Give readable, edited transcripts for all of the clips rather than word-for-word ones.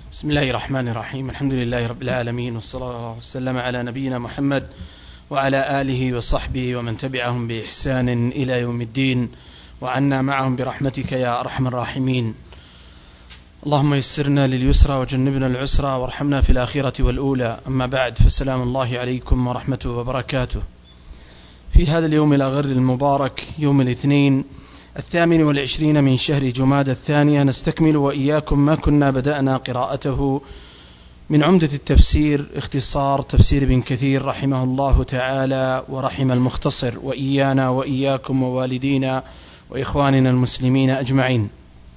بسم الله الرحمن الرحيم. الحمد لله رب العالمين، والصلاة والسلام على نبينا محمد وعلى آله وصحبه ومن تبعهم بإحسان إلى يوم الدين، وعنا معهم برحمتك يا أرحم الراحمين. اللهم يسرنا لليسرى وجنبنا العسرى وارحمنا في الآخرة والأولى. أما بعد، فالسلام الله عليكم ورحمته وبركاته. في هذا اليوم الأغر المبارك، يوم الاثنين 28 من شهر جمادى الثانية، نستكمل وإياكم ما كنا بدأنا قراءته من عمدة التفسير، اختصار تفسير ابن كثير رحمه الله تعالى ورحم المختصر، وإيانا وإياكم ووالدينا وإخواننا المسلمين أجمعين.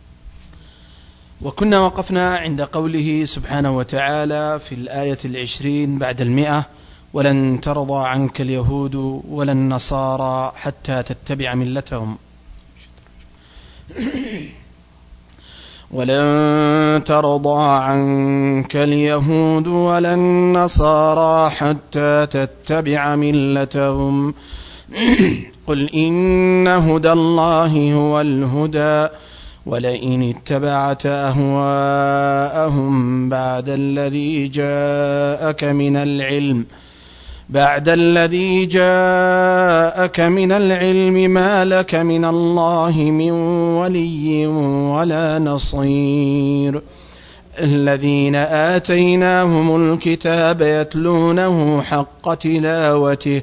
وكنا وقفنا عند قوله سبحانه وتعالى في الآية 20 بعد 100: ولن ترضى عنك اليهود ولا النصارى حتى تتبع ملتهم. ولن ترضى عنك اليهود ولا النصارى حتى تتبع ملتهم قل إن هدى الله هو الهدى ولئن اتبعت أهواءهم بعد الذي جاءك من العلم ما لك من الله من ولي ولا نصير. الذين آتيناهم الكتاب يتلونه حق تلاوته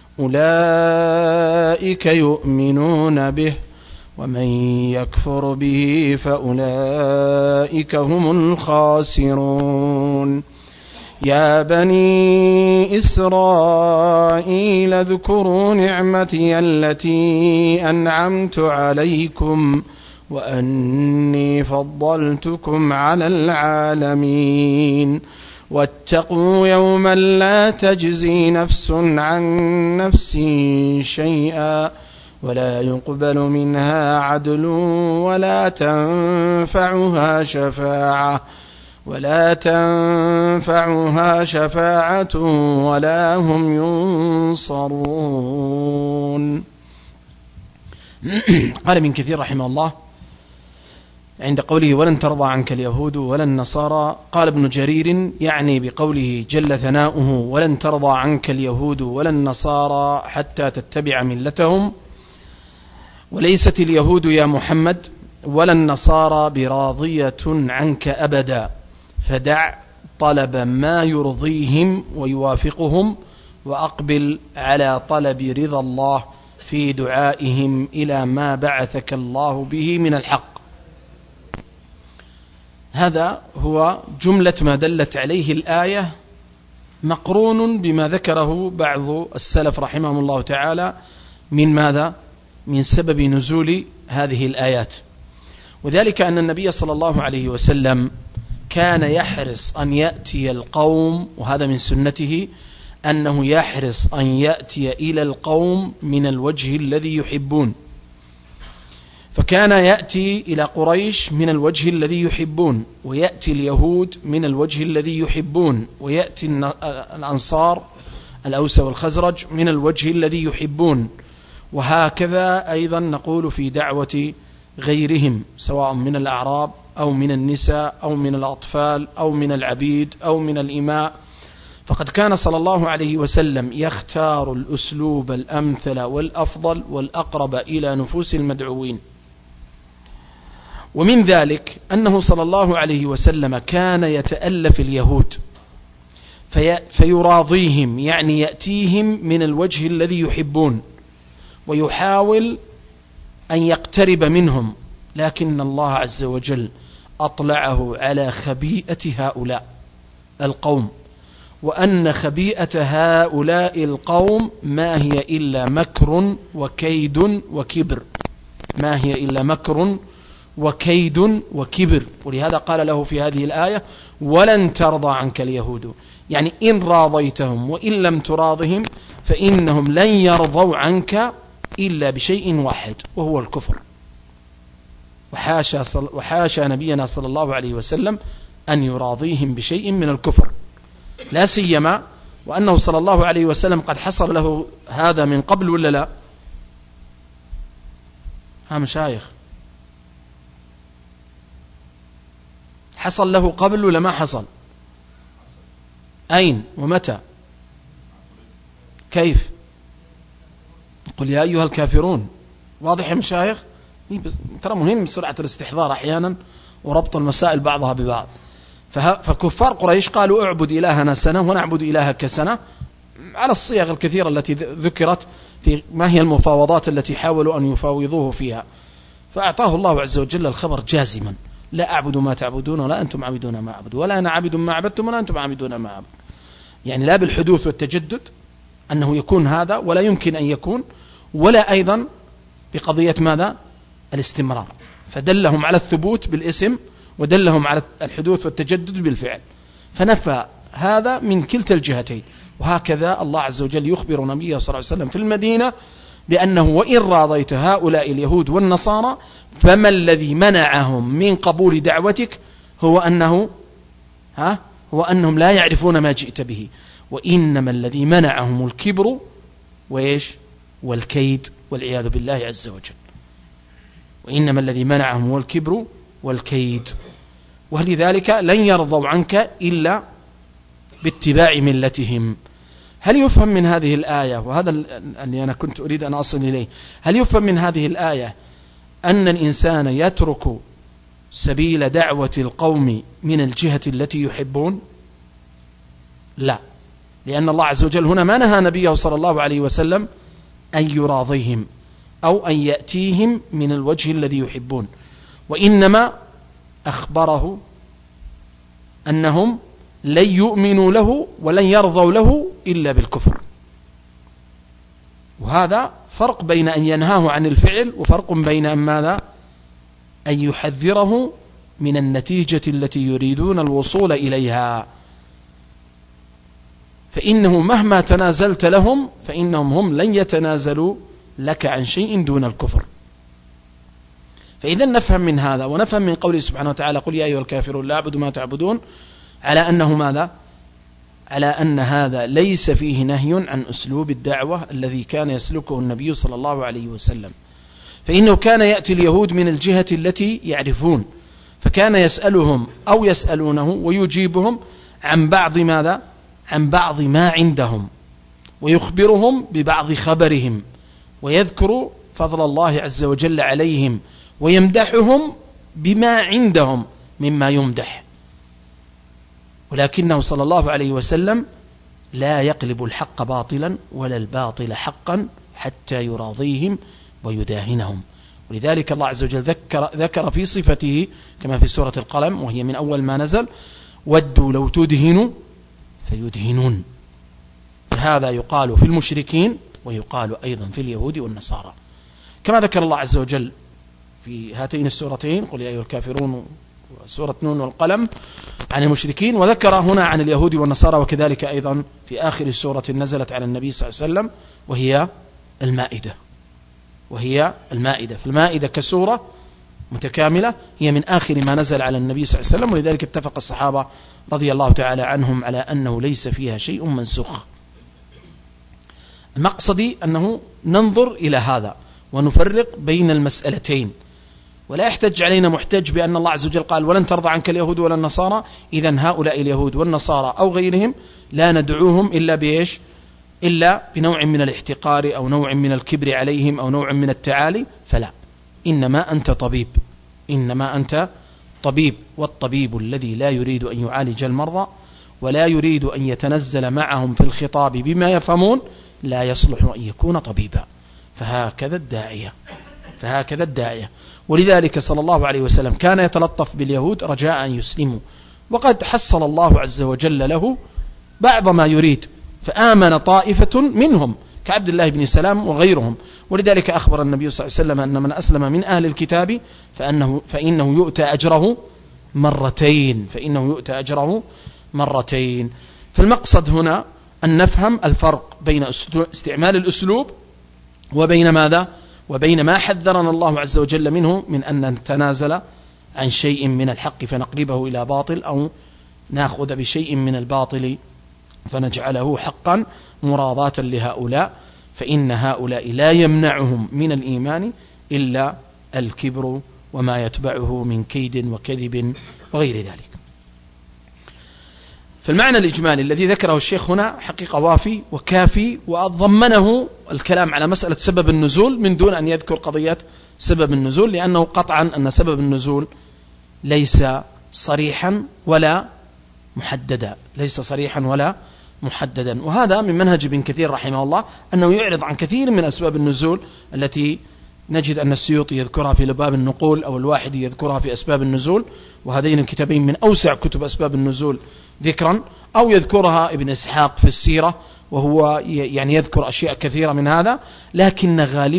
أولئك يؤمنون به ومن يكفر به فأولئك هم الخاسرون. يا بني إسرائيل اذكروا نعمتي التي أنعمت عليكم وأني فضلتكم على العالمين. واتقوا يوما لا تجزي نفس عن نفس شيئا ولا يقبل منها عدل ولا تنفعها شفاعة ولا هم ينصرون. قال ابن كثير رحمه الله عند قوله ولن ترضى عنك اليهود ولا النصارى، قال ابن جرير يعني بقوله جل ثناؤه ولن ترضى عنك اليهود ولا النصارى حتى تتبع ملتهم، وليست اليهود يا محمد ولا النصارى براضية عنك أبدا، فدع طلب ما يرضيهم ويوافقهم وأقبل على طلب رضا الله في دعائهم إلى ما بعثك الله به من الحق. هذا هو جملة ما دلت عليه الآية، مقرون بما ذكره بعض السلف رحمهم الله تعالى من ماذا؟ من سبب نزول هذه الآيات. وذلك أن النبي صلى الله عليه وسلم كان يحرص أن يأتي القوم، وهذا من سنته أنه يحرص أن يأتي إلى القوم من الوجه الذي يحبون، فكان يأتي إلى قريش من الوجه الذي يحبون، ويأتي اليهود من الوجه الذي يحبون، ويأتي الأنصار الأوس والخزرج من الوجه الذي يحبون، وهكذا أيضا نقول في دعوة غيرهم سواء من الأعراب أو من النساء أو من الأطفال أو من العبيد أو من الإماء. فقد كان صلى الله عليه وسلم يختار الأسلوب الأمثل والأفضل والأقرب إلى نفوس المدعوين. ومن ذلك أنه صلى الله عليه وسلم كان يتألف اليهود فيراضيهم، يعني يأتيهم من الوجه الذي يحبون ويحاول أن يقترب منهم، لكن الله عز وجل أطلعه على خبيئة هؤلاء القوم، وأن خبيئة هؤلاء القوم ما هي إلا مكر وكيد وكبر، ما هي إلا مكر وكيد وكبر. ولهذا قال له في هذه الآية ولن ترضى عنك اليهود، يعني إن راضيتهم وإن لم تراضهم فإنهم لن يرضوا عنك إلا بشيء واحد وهو الكفر. وحاشا نبينا صلى الله عليه وسلم أن يراضيهم بشيء من الكفر، لا سيما وأنه صلى الله عليه وسلم قد حصل له هذا من قبل ولا لا؟ ها مشايخ، حصل له قبل ولا ما حصل؟ أين ومتى؟ كيف؟ قل يا أيها الكافرون. واضح يا مشايخ؟ ترى مهم سرعة الاستحضار أحيانا وربط المسائل بعضها ببعض. فكفار قريش قالوا اعبد إلهنا سنة ونعبد إلهك سنة، على الصيغ الكثيرة التي ذكرت في ما هي المفاوضات التي حاولوا أن يفاوضوه فيها. فأعطاه الله عز وجل الخبر جازما: لا أعبد ما تعبدون ولا أنتم عابدون ما أعبد، ولا أنا عابد ما عبدتم ولا أنتم عابدون ما أعبد. يعني لا بالحدوث والتجدد أنه يكون هذا ولا يمكن أن يكون، ولا أيضا بقضية ماذا؟ الاستمرار. فدلهم على الثبوت بالاسم ودلهم على الحدوث والتجدد بالفعل، فنفى هذا من كلتا الجهتين. وهكذا الله عز وجل يخبر نبيه صلى الله عليه وسلم في المدينة بأنه وإن راضيت هؤلاء اليهود والنصارى فما الذي منعهم من قبول دعوتك هو أنهم لا يعرفون ما جئت به، وإنما الذي منعهم الكبر والكيد والعياذ بالله عز وجل. وإنما الذي منعهم هو الكبر والكيد، ولذلك لن يرضوا عنك إلا باتباع ملتهم. هل يفهم من هذه الآية، وهذا اللي أنا كنت أريد أن أصل إليه، هل يفهم من هذه الآية أن الإنسان يترك سبيل دعوة القوم من الجهة التي يحبون؟ لا، لأن الله عز وجل هنا ما نهى نبيه صلى الله عليه وسلم أن يراضيهم أو أن يأتيهم من الوجه الذي يحبون، وإنما أخبره أنهم لن يؤمنوا له ولن يرضوا له إلا بالكفر. وهذا فرق بين أن ينهاه عن الفعل وفرق بين أن ماذا؟ أن يحذره من النتيجة التي يريدون الوصول إليها. فإنه مهما تنازلت لهم فإنهم هم لن يتنازلوا لك عن شيء دون الكفر. فإذا نفهم من هذا ونفهم من قوله سبحانه وتعالى: قل يا أيها الكافرون لا أعبد ما تعبدون، على أنه ماذا؟ على أن هذا ليس فيه نهي عن أسلوب الدعوة الذي كان يسلكه النبي صلى الله عليه وسلم. فإنه كان يأتي اليهود من الجهة التي يعرفون، فكان يسألهم أو يسألونه ويجيبهم عن بعض ماذا؟ عن بعض ما عندهم، ويخبرهم ببعض خبرهم، ويذكر فضل الله عز وجل عليهم، ويمدحهم بما عندهم مما يمدح. ولكنه صلى الله عليه وسلم لا يقلب الحق باطلا ولا الباطل حقا حتى يراضيهم ويداهنهم. ولذلك الله عز وجل ذكر في صفته كما في سورة القلم وهي من أول ما نزل: ودوا لو تدهنوا فيدهنون. فهذا يقال في المشركين ويقال أيضا في اليهود والنصارى، كما ذكر الله عز وجل في هاتين السورتين: قل يا أيها الكافرون وسورة نون والقلم عن المشركين، وذكر هنا عن اليهود والنصارى، وكذلك أيضا في آخر السورة نزلت على النبي صلى الله عليه وسلم وهي المائدة. فالمائدة كسورة متكاملة هي من آخر ما نزل على النبي صلى الله عليه وسلم، ولذلك اتفق الصحابة رضي الله تعالى عنهم على أنه ليس فيها شيء منسوخ. المقصد أنه ننظر إلى هذا ونفرق بين المسألتين، ولا يحتج علينا محتج بأن الله عز وجل قال: ولن ترضى عنك اليهود ولا النصارى، إذن هؤلاء اليهود والنصارى أو غيرهم لا ندعوهم إلا بإيش؟ إلا بنوع من الاحتقار أو نوع من الكبر عليهم أو نوع من التعالي. فلا، إنما أنت طبيب، والطبيب الذي لا يريد أن يعالج المرضى ولا يريد أن يتنزل معهم في الخطاب بما يفهمون لا يصلح أن يكون طبيبا. فهكذا الداعية. ولذلك صلى الله عليه وسلم كان يتلطف باليهود رجاء أن يسلموا، وقد حصل الله عز وجل له بعض ما يريد، فآمن طائفة منهم كعبد الله بن سلام وغيرهم. ولذلك أخبر النبي صلى الله عليه وسلم أن من أسلم من أهل الكتاب فإنه يؤتى أجره مرتين. فالمقصد هنا أن نفهم الفرق بين استعمال الأسلوب وبين ماذا؟ وبين ما حذرنا الله عز وجل منه من أن نتنازل عن شيء من الحق فنقلبه إلى باطل، أو نأخذ بشيء من الباطل فنجعله حقا مراضاة لهؤلاء، فإن هؤلاء لا يمنعهم من الإيمان إلا الكبر وما يتبعه من كيد وكذب وغير ذلك. فالمعنى الإجمالي الذي ذكره الشيخ هنا حقيقة وافي وكافي، وضمنه الكلام على مسألة سبب النزول من دون أن يذكر قضية سبب النزول، لأنه قطعا أن سبب النزول ليس صريحا ولا محددا، ليس صريحا ولا محددا. وهذا من منهج ابن كثير رحمه الله أنه يعرض عن كثير من أسباب النزول التي نجد أن السيوطي يذكرها في لباب النقول، أو الواحدي يذكرها في أسباب النزول، وهذين الكتابين من أوسع كتب أسباب النزول ذكرا، أو يذكرها ابن إسحاق في السيرة وهو يعني يذكر أشياء كثيرة من هذا، لكن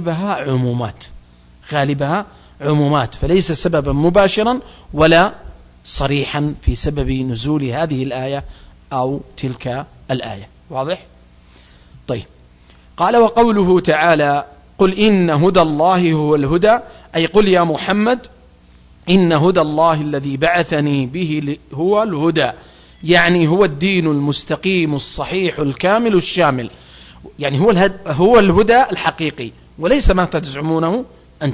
غالبها عمومات، فليس سببا مباشرا ولا صريحا في سبب نزول هذه الآية أو تلك الآية. واضح؟ طيب، قال وقوله تعالى قل إن هدى الله هو الهدى، أي قل يا محمد إن هدى الله الذي بعثني به هو الهدى، يعني هو الدين المستقيم الصحيح الكامل الشامل، يعني هو الهدى الحقيقي، وليس ما تزعمونه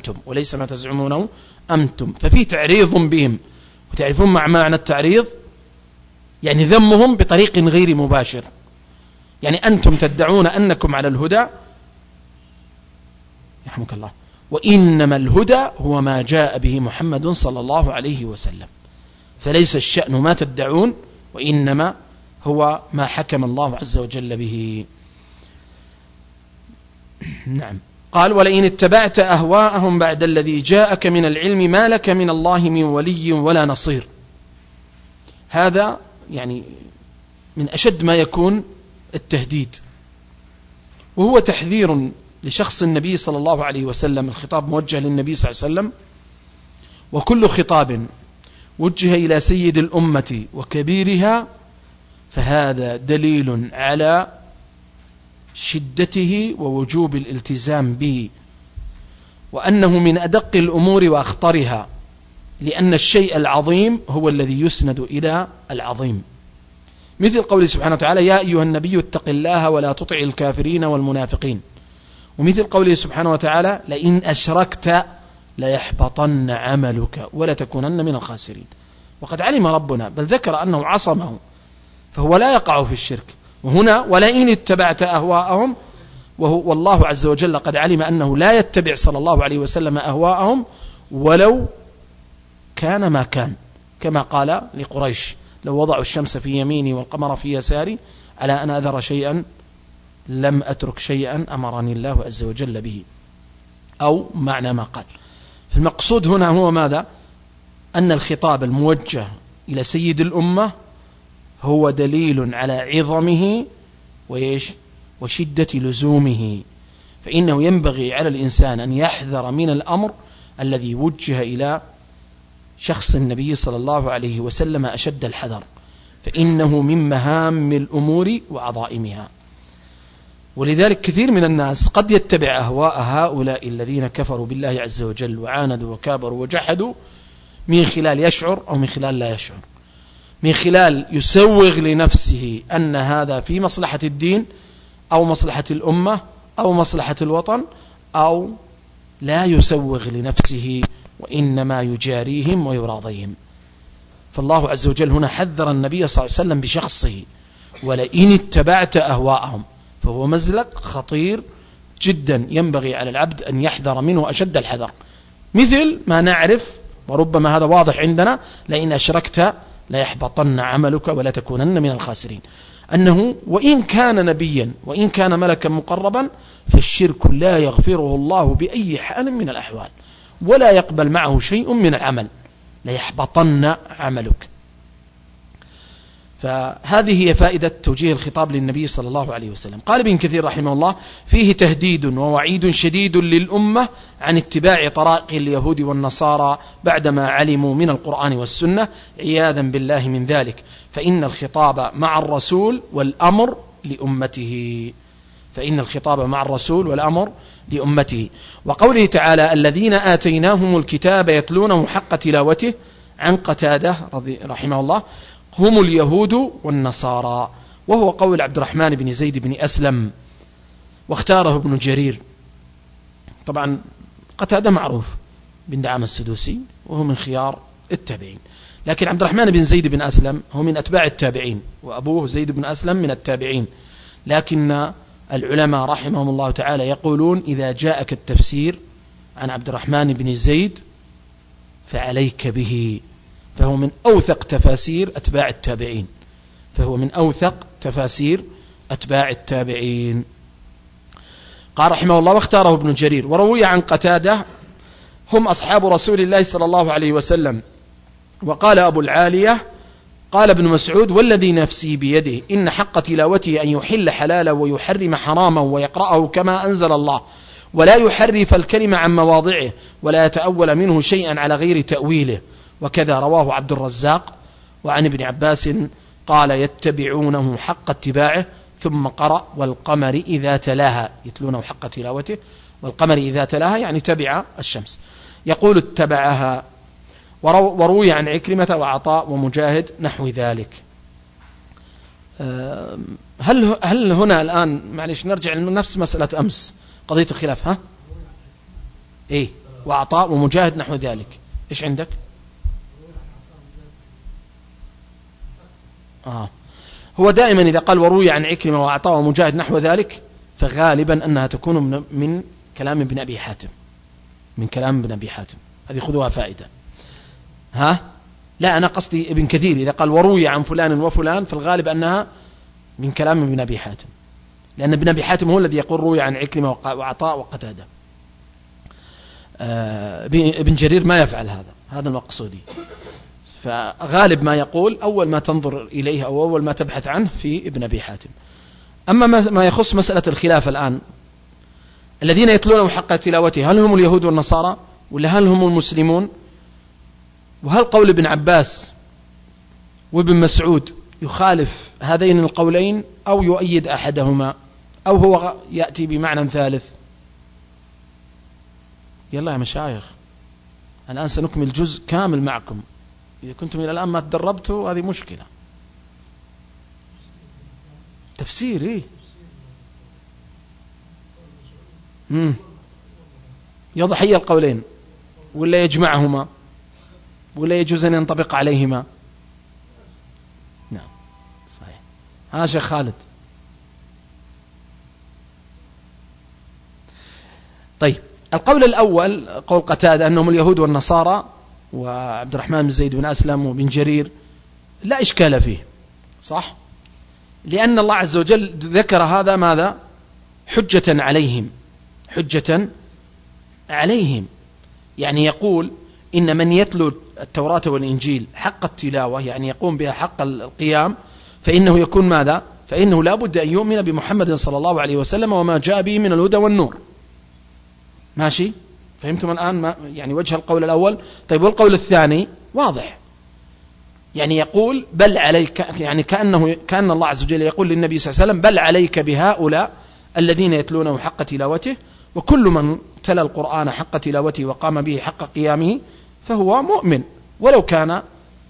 أنتم. ففي تعريض بهم، وتعرفون مع معنى التعريض يعني ذمهم بطريق غير مباشر، يعني أنتم تدعون أنكم على الهدى يرحمك الله، وإنما الهدى هو ما جاء به محمد صلى الله عليه وسلم، فليس الشأن ما تدعون، وإنما هو ما حكم الله عز وجل به. نعم. قال ولئن اتبعت أهواءهم بعد الذي جاءك من العلم ما لك من الله من ولي ولا نصير. هذا يعني من أشد ما يكون التهديد، وهو تحذير لشخص النبي صلى الله عليه وسلم، الخطاب موجه للنبي صلى الله عليه وسلم، وكل خطاب وجه إلى سيد الأمة وكبيرها فهذا دليل على شدته ووجوب الالتزام به، وأنه من أدق الأمور وأخطرها، لأن الشيء العظيم هو الذي يسند إلى العظيم، مثل قوله سبحانه وتعالى يا أيها النبي اتق الله ولا تطع الكافرين والمنافقين، ومثل قوله سبحانه وتعالى لئن أشركت ليحبطن عملك ولتكونن من الخاسرين. وقد علم ربنا، بل ذكر أنه عصمه فهو لا يقع في الشرك. وهنا ولئن اتبعت أهواءهم، والله عز وجل قد علم أنه لا يتبع صلى الله عليه وسلم أهواءهم ولو كان ما كان، كما قال لقريش لو وضعوا الشمس في يميني والقمر في يساري على أن أذر شيئا لم أترك شيئا أمرني الله عز وجل به، أو معنى ما قال. فالمقصود هنا هو ماذا؟ أن الخطاب الموجه إلى سيد الأمة هو دليل على عظمه وشدة لزومه، فإنه ينبغي على الإنسان أن يحذر من الأمر الذي وجه إلى شخص النبي صلى الله عليه وسلم أشد الحذر، فإنه من مهام الأمور وعظائمها. ولذلك كثير من الناس قد يتبع أهواء هؤلاء الذين كفروا بالله عز وجل وعاندوا وكابروا وجحدوا من خلال يشعر أو من خلال لا يشعر، من خلال يسوغ لنفسه أن هذا في مصلحة الدين أو مصلحة الأمة أو مصلحة الوطن، أو لا يسوغ لنفسه وإنما يجاريهم ويراضيهم. فالله عز وجل هنا حذر النبي صلى الله عليه وسلم بشخصه ولئن اتبعت أهواءهم، فهو مزلق خطير جدا ينبغي على العبد أن يحذر منه أشد الحذر، مثل ما نعرف وربما هذا واضح عندنا لئن أشركت ليحبطن عملك ولا تكونن من الخاسرين، أنه وإن كان نبيا وإن كان ملكا مقربا فالشرك لا يغفره الله بأي حال من الأحوال ولا يقبل معه شيء من العمل، ليحبطن عملك. فهذه هي فائدة توجيه الخطاب للنبي صلى الله عليه وسلم. قال ابن كثير رحمه الله فيه تهديد ووعيد شديد للأمة عن اتباع طرائق اليهود والنصارى بعدما علموا من القرآن والسنة عياذا بالله من ذلك، فإن الخطاب مع الرسول والأمر لأمته، فإن الخطاب مع الرسول والأمر لأمته. وقوله تعالى الذين آتيناهم الكتاب يتلونه حق تلاوته عن قتادة رحمه الله هم اليهود والنصارى، وهو قول عبد الرحمن بن زيد بن أسلم، واختاره ابن جرير. طبعا قتادة معروف بن دعامة السدوسي، وهو من خيار التابعين. لكن عبد الرحمن بن زيد بن أسلم هو من أتباع التابعين، وأبوه زيد بن أسلم من التابعين. لكن العلماء رحمهم الله تعالى يقولون إذا جاءك التفسير عن عبد الرحمن بن زيد فعليك به، فهو من أوثق تفاسير أتباع التابعين، فهو من أوثق تفاسير أتباع التابعين. قال رحمه الله: واختاره ابن جرير. وروي عن قتادة: هم أصحاب رسول الله صلى الله عليه وسلم. وقال أبو العالية: قال ابن مسعود: والذي نفسي بيده إن حق تلاوته أن يحل حلالا ويحرم حراما ويقرأه كما أنزل الله، ولا يحرف الكلمة عن مواضعه، ولا يتأول منه شيئا على غير تأويله. وكذا رواه عبد الرزاق. وعن ابن عباس قال: يتبعونه حق اتباعه. ثم قرأ: والقمر إذا تلاها، يتلونه حق تلاوته، والقمر إذا تلاها يعني تبع الشمس. يقول: اتبعها. وروي عن عكرمة وعطاء ومجاهد نحو ذلك. هل هنا الآن معلش نرجع لنفس مسألة أمس، قضية الخلاف، ها؟ إيه، وعطاء ومجاهد نحو ذلك. إيش عندك؟ هو دائما إذا قال وروي عن عكرمة وعطاء ومجاهد نحو ذلك فغالبا أنها تكون من كلام ابن أبي حاتم، من كلام ابن أبي حاتم. هذه خذوها فائدة. لا، أنا قصدي ابن كثير إذا قال وروي عن فلان وفلان فالغالب أنها من كلام ابن أبي حاتم، لأن ابن أبي حاتم هو الذي يقول روي عن عكرمة وعطاء وقتادة. ابن جرير ما يفعل هذا المقصودي. فغالب ما يقول أول ما تنظر إليه أو أول ما تبحث عنه في ابن أبي حاتم. أما ما يخص مسألة الخلاف الآن، الذين يتلونه حق تلاوته هل هم اليهود والنصارى ولا هل هم المسلمون؟ وهل قول ابن عباس وابن مسعود يخالف هذين القولين أو يؤيد أحدهما أو هو يأتي بمعنى ثالث؟ يلا يا مشايخ، الآن سنكمل جزء كامل معكم. إذا كنتم إلى الآن ما تدربتوا هذه مشكلة. تفسير إيه؟ يضح أي القولين ولا يجمعهما ولا يجوز أن ينطبق عليهما؟ نعم صحيح. ها شيخ خالد. طيب، القول الأول قول قتادة أنهم اليهود والنصارى وعبد الرحمن بن زيد بن أسلم وبن جرير لا إشكال فيه، صح؟ لأن الله عز وجل ذكر هذا ماذا؟ حجة عليهم. يعني يقول إن من يتلو التوراة والإنجيل حق التلاوة، يعني يقوم بها حق القيام، فإنه يكون ماذا؟ فإنه لا بد أن يؤمن بمحمد صلى الله عليه وسلم وما جاء به من الهدى والنور. ماشي؟ فهمتم الآن يعني وجه القول الأول؟ طيب، والقول الثاني واضح، يعني يقول بل عليك، يعني كأن الله عز وجل يقول للنبي صلى الله عليه وسلم بل عليك بهؤلاء الذين يتلونه حق تلاوته، وكل من تلا القرآن حق تلاوته وقام به حق قيامه فهو مؤمن، ولو كان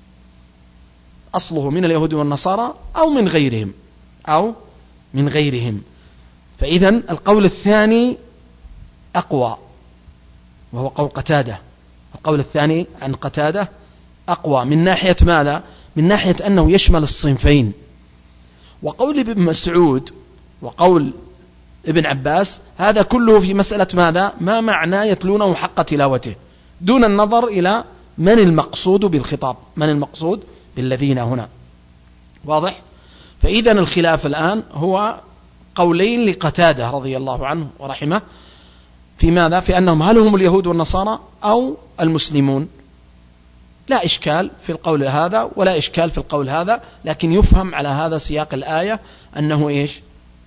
أصله من اليهود والنصارى أو من غيرهم. فإذن القول الثاني أقوى، وهو قول قتادة. القول الثاني عن قتادة أقوى من ناحية ماذا؟ من ناحية أنه يشمل الصنفين. وقول ابن مسعود وقول ابن عباس هذا كله في مسألة ماذا؟ ما معنى يتلونه حق تلاوته، دون النظر إلى من المقصود بالخطاب، من المقصود بالذين هنا. واضح؟ فإذن الخلاف الآن هو قولين لقتادة رضي الله عنه ورحمه في ماذا؟ في أنهم هل هم اليهود والنصارى أو المسلمون. لا إشكال في القول هذا ولا إشكال في القول هذا، لكن يفهم على هذا سياق الآية أنه إيش؟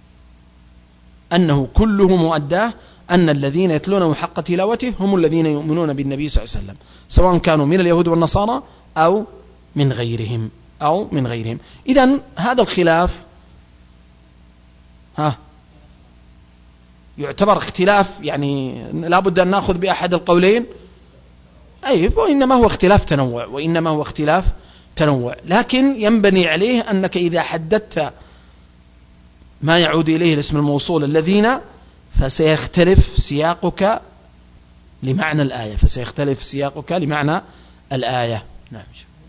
أنه كله مؤداه أن الذين يتلونه حق تلاوته هم الذين يؤمنون بالنبي صلى الله عليه وسلم، سواء كانوا من اليهود والنصارى أو من غيرهم إذن هذا الخلاف يعتبر اختلاف، يعني لا بد أن نأخذ بأحد القولين، وإنما هو اختلاف تنوع، لكن ينبني عليه أنك إذا حددت ما يعود إليه الاسم الموصول الذين، فسيختلف سياقك لمعنى الآية، فسيختلف سياقك لمعنى الآية. نعم.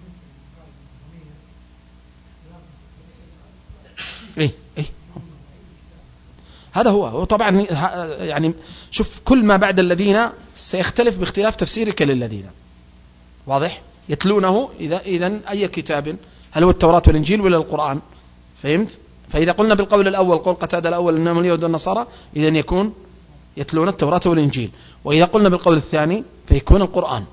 إيه هذا هو طبعا. يعني شوف، كل ما بعد الذين سيختلف باختلاف تفسيرك للذين. واضح؟ يتلونه إذن أي كتاب، هل هو التوراة والإنجيل ولا القرآن؟ فهمت؟ فإذا قلنا بالقول الأول، قول قتادة الأول إنهم اليهود والنصارى، إذن يكون يتلون التوراة والإنجيل. وإذا قلنا بالقول الثاني فيكون القرآن.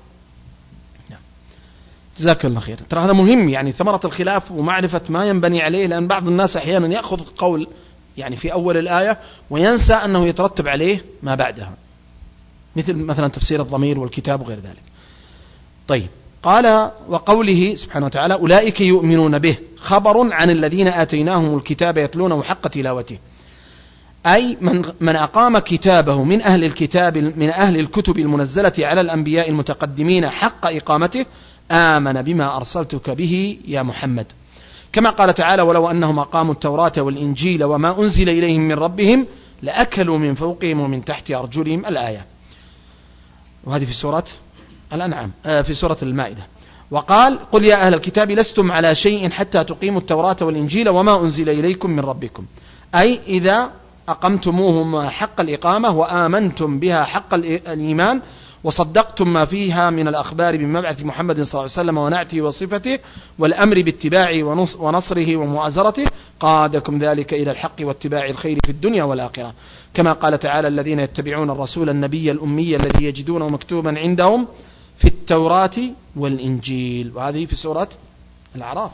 جزاك الله خير. ترى هذا مهم، يعني ثمرة الخلاف ومعرفة ما ينبني عليه، لأن بعض الناس أحيانا يأخذ قول يعني في أول الآية وينسى أنه يترتب عليه ما بعدها، مثلا تفسير الضمير والكتاب وغير ذلك. طيب، قال وقوله سبحانه وتعالى أولئك يؤمنون به خبر عن الذين آتيناهم الكتاب يتلونه حق تلاوته، أي من أقام كتابه من أهل الكتاب من أهل الكتب المنزلة على الأنبياء المتقدمين حق إقامته آمن بما أرسلتك به يا محمد، كما قال تعالى ولو أنهم أقاموا التوراة والإنجيل وما أنزل إليهم من ربهم لأكلوا من فوقهم ومن تحت أرجلهم الآية. وهذه في سورة الأنعام، في سورة المائدة. وقال قل يا أهل الكتاب لستم على شيء حتى تقيموا التوراة والإنجيل وما أنزل إليكم من ربكم، أي إذا أقمتموهم حق الإقامة وآمنتم بها حق الإيمان وصدقتم ما فيها من الأخبار بمبعث محمد صلى الله عليه وسلم ونعته وصفته والأمر باتباعه ونصره ومؤازرته، قادكم ذلك إلى الحق واتباع الخير في الدنيا والآخرة، كما قال تعالى الذين يتبعون الرسول النبي الأمي الذي يجدونه مكتوبا عندهم في التوراة والإنجيل. وهذه في سورة الأعراف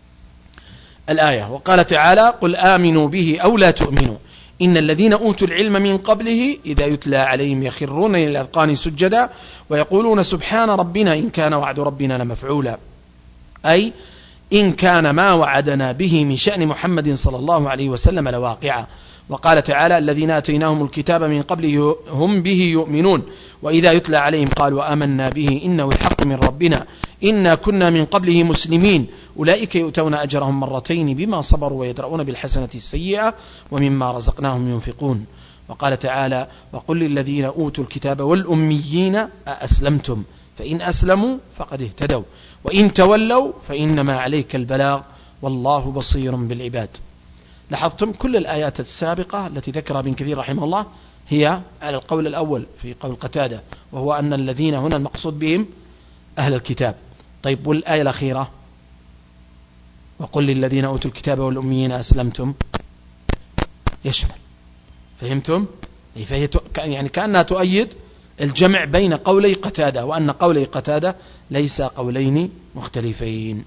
الآية. وقال تعالى قل آمنوا به أو لا تؤمنوا إن الذين أوتوا العلم من قبله إذا يتلى عليهم يخرون إلى الأذقان سجدا ويقولون سبحان ربنا إن كان وعد ربنا لمفعولا، أي إن كان ما وعدنا به من شأن محمد صلى الله عليه وسلم لواقعا. وقال تعالى الذين آتيناهم الكتاب من قبله هم به يؤمنون وإذا يتلى عليهم قالوا آمنا به إنه الحق من ربنا إنا كنا من قبله مسلمين أولئك يؤتون أجرهم مرتين بما صبروا ويدرؤون بالحسنة السيئة ومما رزقناهم ينفقون. وقال تعالى وقل للذين أوتوا الكتاب والأميين أأسلمتم فإن أسلموا فقد اهتدوا وإن تولوا فإنما عليك البلاغ والله بصير بالعباد. لاحظتم كل الآيات السابقة التي ذكرها ابن كثير رحمه الله هي على القول الأول في قول قتادة، وهو أن الذين هنا المقصود بهم أهل الكتاب. طيب والآية الأخيرة وقل للذين أوتوا الكتاب والأميين أسلمتم يشمل. فهمتم؟ فهي يعني كأنها تؤيد الجمع بين قولي قتادة، وأن قولي قتادة ليس قولين مختلفين.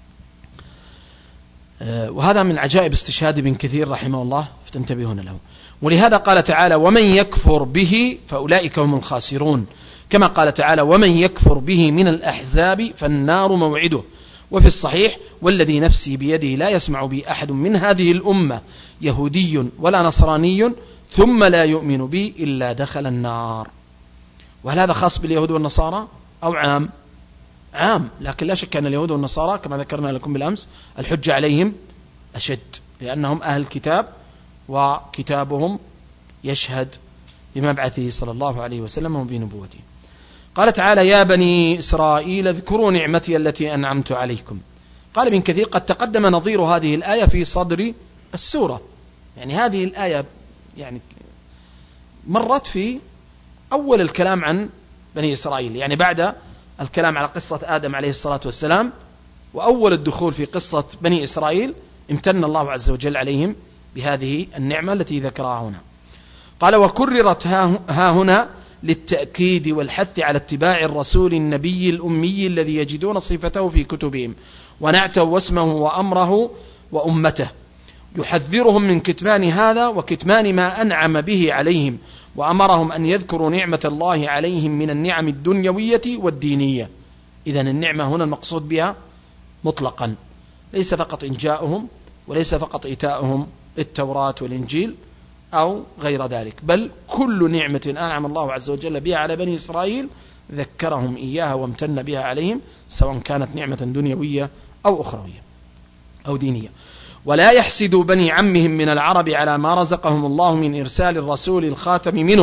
وهذا من عجائب استشهاد ابن كثير رحمه الله، فتنتبهون له. ولهذا قال تعالى ومن يكفر به فأولئك هم الخاسرون، كما قال تعالى ومن يكفر به من الأحزاب فالنار موعده. وفي الصحيح والذي نفسي بيده لا يسمع بي أحد من هذه الأمة يهودي ولا نصراني ثم لا يؤمن بي إلا دخل النار. وهل هذا خاص باليهود والنصارى أو عام؟ عام، لكن لا شك أن اليهود والنصارى كما ذكرنا لكم بالأمس الحجة عليهم أشد، لأنهم أهل الكتاب وكتابهم يشهد بمبعثه صلى الله عليه وسلم وبنبوته. قال تعالى يا بني إسرائيل اذكروا نعمتي التي أنعمت عليكم. قال ابن كثير قد تقدم نظير هذه الآية في صدر السورة، يعني هذه الآية يعني مرت في أول الكلام عن بني إسرائيل، يعني بعد الكلام على قصة آدم عليه الصلاة والسلام وأول الدخول في قصة بني إسرائيل امتن الله عز وجل عليهم بهذه النعمة التي ذكرها هنا. قال وكررت ها هنا للتأكيد والحث على اتباع الرسول النبي الأمي الذي يجدون صفته في كتبهم ونعته واسمه وأمره وأمته، يحذرهم من كتمان هذا وكتمان ما أنعم به عليهم، وأمرهم أن يذكروا نعمة الله عليهم من النعم الدنيوية والدينية. إذن النعمة هنا المقصود بها مطلقا، ليس فقط إنجاؤهم وليس فقط إيتاؤهم التوراة والإنجيل أو غير ذلك، بل كل نعمة أنعم الله عز وجل بها على بني إسرائيل ذكرهم إياها وامتن بها عليهم، سواء كانت نعمة دنيوية أو أخروية أو دينية. ولا يحسد بني عمهم من العرب على ما رزقهم الله من إرسال الرسول الخاتم منهم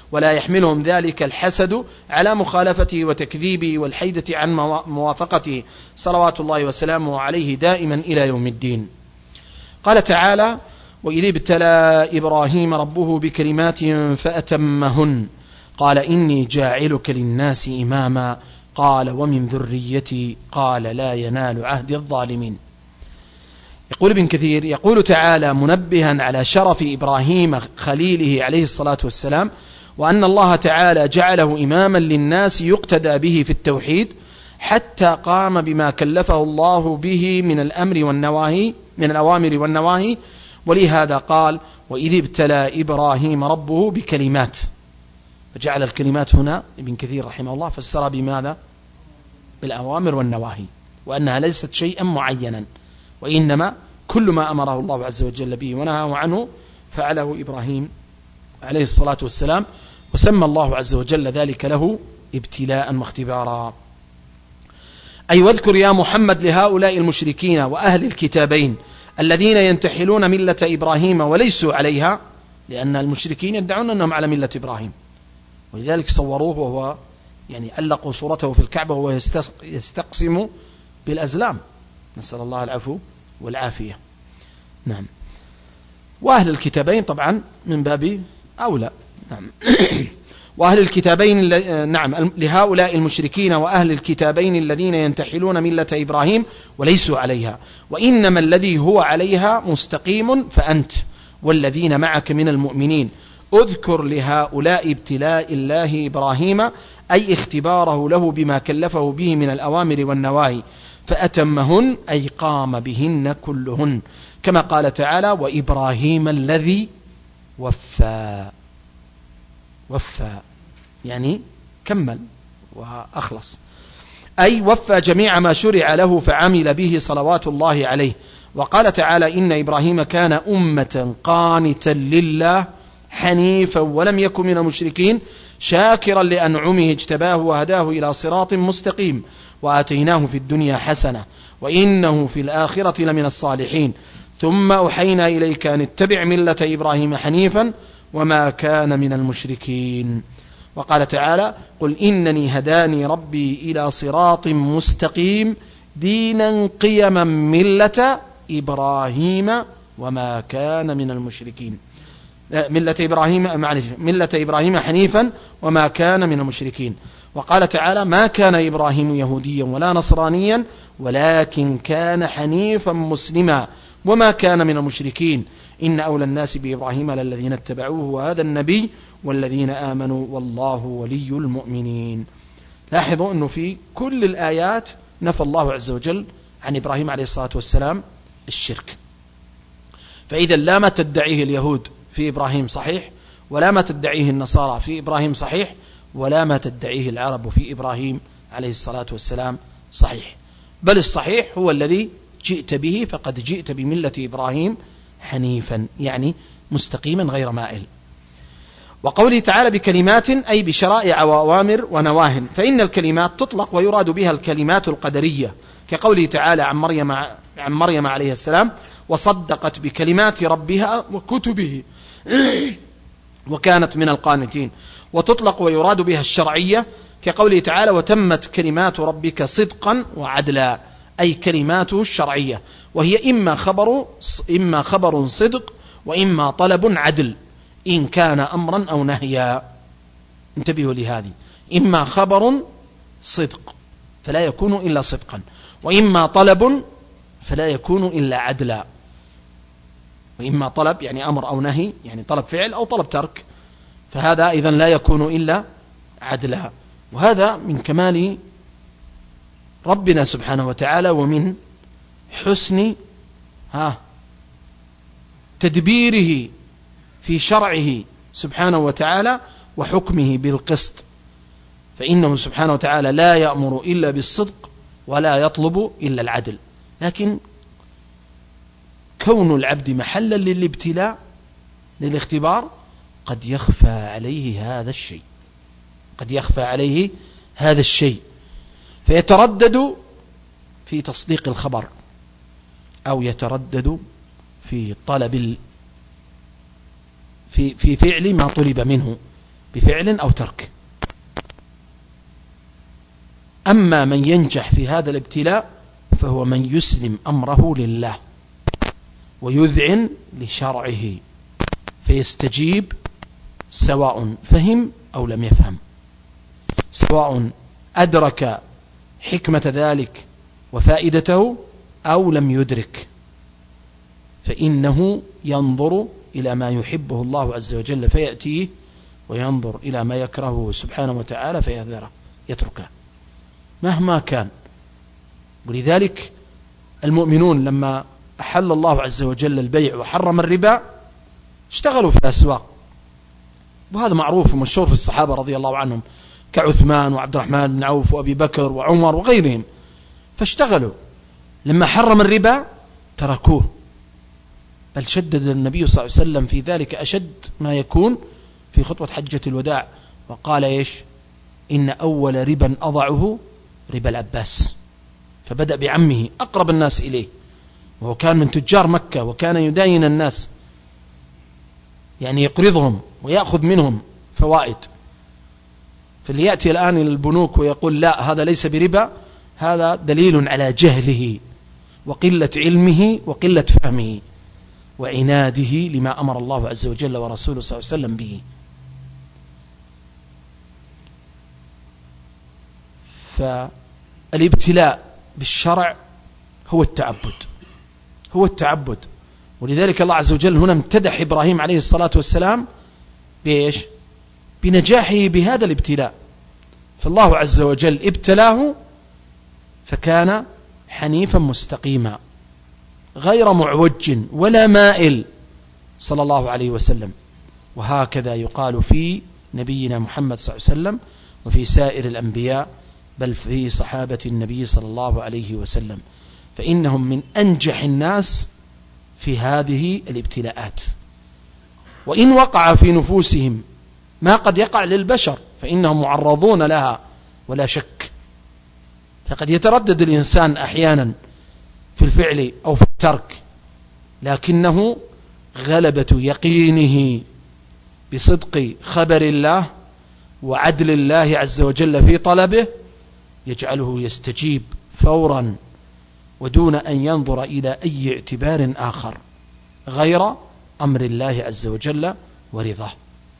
ولا يحملهم ذلك الحسد على مخالفته وتكذيبه والحيدة عن موافقته صلوات الله وسلامه عليه دائما إلى يوم الدين. قال تعالى: وإذ ابتلى إبراهيم ربه بكلمات فأتمهن قال إني جاعلك للناس إماما قال ومن ذريتي قال لا ينال عهد الظالمين. يقول ابن كثير: يقول تعالى منبها على شرف إبراهيم خليله عليه الصلاة والسلام، وأن الله تعالى جعله إماما للناس يقتدى به في التوحيد حتى قام بما كلفه الله به من الأوامر والنواهي، ولهذا قال: وإذ ابتلى إبراهيم ربه بكلمات، فجعل الكلمات هنا ابن كثير رحمه الله فسر بماذا؟ بالأوامر والنواهي، وأنها ليست شيئا معينا، وإنما كل ما أمره الله عز وجل به ونهاه عنه فعله إبراهيم عليه الصلاة والسلام، وسمى الله عز وجل ذلك له ابتلاء واختبارا. أي واذكر يا محمد لهؤلاء المشركين وأهل الكتابين الذين ينتحلون ملة إبراهيم وليسوا عليها، لأن المشركين يدعون أنهم على ملة إبراهيم، ولذلك صوروه وهو علقوا صورته في الكعبة وهو يستقسم بالأزلام، نسأل الله العفو والعافية. نعم. وأهل الكتابين طبعا من باب أولى. نعم. وأهل الكتابين نعم لهؤلاء المشركين وأهل الكتابين الذين ينتحلون ملة إبراهيم وليسوا عليها، وإنما الذي هو عليها مستقيم فأنت والذين معك من المؤمنين. اذكر لهؤلاء ابتلاء الله إبراهيم أي اختباره له بما كلفه به من الأوامر والنواهي، فأتمهن أي قام بهن كلهن، كما قال تعالى: وإبراهيم الذي وفى يعني كمل وأخلص، أي وفى جميع ما شرع له فعمل به صلوات الله عليه. وقال تعالى: إن إبراهيم كان أمة قانتا لله حنيفا ولم يكن من المشركين شاكرا لأنعمه اجتباه وهداه إلى صراط مستقيم وآتيناه في الدنيا حسنة وإنه في الآخرة لمن الصالحين ثم أوحينا إليك أن اتبع ملة إبراهيم حنيفا وما كان من المشركين. وقال تعالى: قل إنني هداني ربي إلى صراط مستقيم دينا قيما ملة إبراهيم وما كان من المشركين. ملة إبراهيم حنيفا وما كان من المشركين. وقال تعالى: ما كان إبراهيم يهوديا ولا نصرانيا ولكن كان حنيفا مسلما وما كان من المشركين إن أولى الناس بإبراهيم للذين اتبعوه وهذا النبي والذين آمنوا والله ولي المؤمنين. لاحظوا أنه في كل الآيات نفى الله عز وجل عن إبراهيم عليه الصلاة والسلام الشرك. فإذا لا ما تدعيه اليهود في إبراهيم صحيح، ولا ما تدعيه النصارى في إبراهيم صحيح، ولا ما تدعيه العرب في إبراهيم عليه الصلاة والسلام صحيح، بل الصحيح هو الذي جئت به، فقد جئت بملة إبراهيم حنيفا يعني مستقيما غير مائل. وقوله تعالى بكلمات أي بشرائع وأوامر ونواهن، فإن الكلمات تطلق ويراد بها الكلمات القدرية، كقوله تعالى عن مريم عليه السلام: وصدقت بكلمات ربها وكتبه وكانت من القانتين. وتطلق ويراد بها الشرعية، كقوله تعالى: وتمت كلمات ربك صدقا وعدلا، أي كلماته الشرعية، وهي إما خبر صدق وإما طلب عدل إن كان أمرا أو نهيا. انتبهوا لهذه: إما خبر صدق فلا يكون إلا صدقا، وإما طلب فلا يكون إلا عدلا. وإما طلب يعني أمر أو نهي، يعني طلب فعل أو طلب ترك، فهذا إذن لا يكون إلا عدلا. وهذا من كمال ربنا سبحانه وتعالى ومن حسن تدبيره في شرعه سبحانه وتعالى وحكمه بالقسط، فإنه سبحانه وتعالى لا يأمر إلا بالصدق ولا يطلب إلا العدل. لكن كون العبد محلا للابتلاء للاختبار قد يخفى عليه هذا الشيء، فيتردد في تصديق الخبر أو يتردد في طلب في فعل ما طلب منه، بفعل أو ترك. أما من ينجح في هذا الابتلاء فهو من يسلم أمره لله ويذعن لشرعه فيستجيب، سواء فهم أو لم يفهم، سواء أدرك حكمة ذلك وفائدته أو لم يدرك، فإنه ينظر إلى ما يحبه الله عز وجل فيأتيه، وينظر إلى ما يكرهه سبحانه وتعالى فيذره يتركه مهما كان. ولذلك المؤمنون لما أحل الله عز وجل البيع وحرم الربا اشتغلوا في الأسواق، وهذا معروف ومشهور في الصحابة رضي الله عنهم كعثمان وعبد الرحمن بن عوف وأبي بكر وعمر وغيرهم، فاشتغلوا. لما حرم الربا تركوه، بل شدد النبي صلى الله عليه وسلم في ذلك أشد ما يكون في خطبة حجة الوداع، وقال إيش؟ إن أول ربا أضعه ربا العباس، فبدأ بعمه أقرب الناس إليه، وهو كان من تجار مكة وكان يداين الناس، يعني يقرضهم ويأخذ منهم فوائد. فاللي يأتي الآن إلى البنوك ويقول لا هذا ليس بربا، هذا دليل على جهله وقلة علمه وقلة فهمه وعناده لما أمر الله عز وجل ورسوله صلى الله عليه وسلم به. فالابتلاء بالشرع هو التعبد، ولذلك الله عز وجل هنا امتدح إبراهيم عليه الصلاة والسلام بإيش؟ بنجاحه بهذا الابتلاء. فالله عز وجل ابتلاه فكان حنيفا مستقيما غير معوج ولا مائل صلى الله عليه وسلم. وهكذا يقال في نبينا محمد صلى الله عليه وسلم وفي سائر الأنبياء، بل في صحابة النبي صلى الله عليه وسلم، فإنهم من أنجح الناس في هذه الابتلاءات. وإن وقع في نفوسهم ما قد يقع للبشر فإنهم معرضون لها ولا شك. فقد يتردد الإنسان أحيانا في الفعل أو في الترك، لكنه غلبة يقينه بصدق خبر الله وعدل الله عز وجل في طلبه يجعله يستجيب فورا ودون أن ينظر إلى أي اعتبار آخر غير أمر الله عز وجل ورضاه.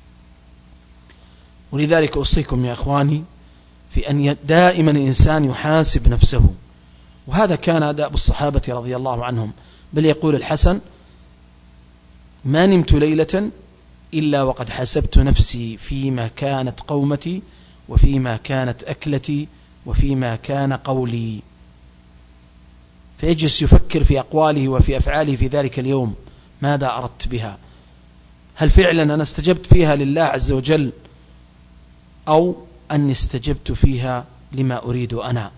ولذلك أوصيكم يا أخواني في أن دائما الإنسان يحاسب نفسه، وهذا كان دأب الصحابة رضي الله عنهم. بل يقول الحسن: ما نمت ليلة إلا وقد حسبت نفسي فيما كانت قومتي وفيما كانت أكلتي وفيما كان قولي. فيجلس يفكر في أقواله وفي أفعاله في ذلك اليوم، ماذا أردت بها؟ هل فعلا أنا استجبت فيها لله عز وجل، أو أني استجبت فيها لما أريد أنا؟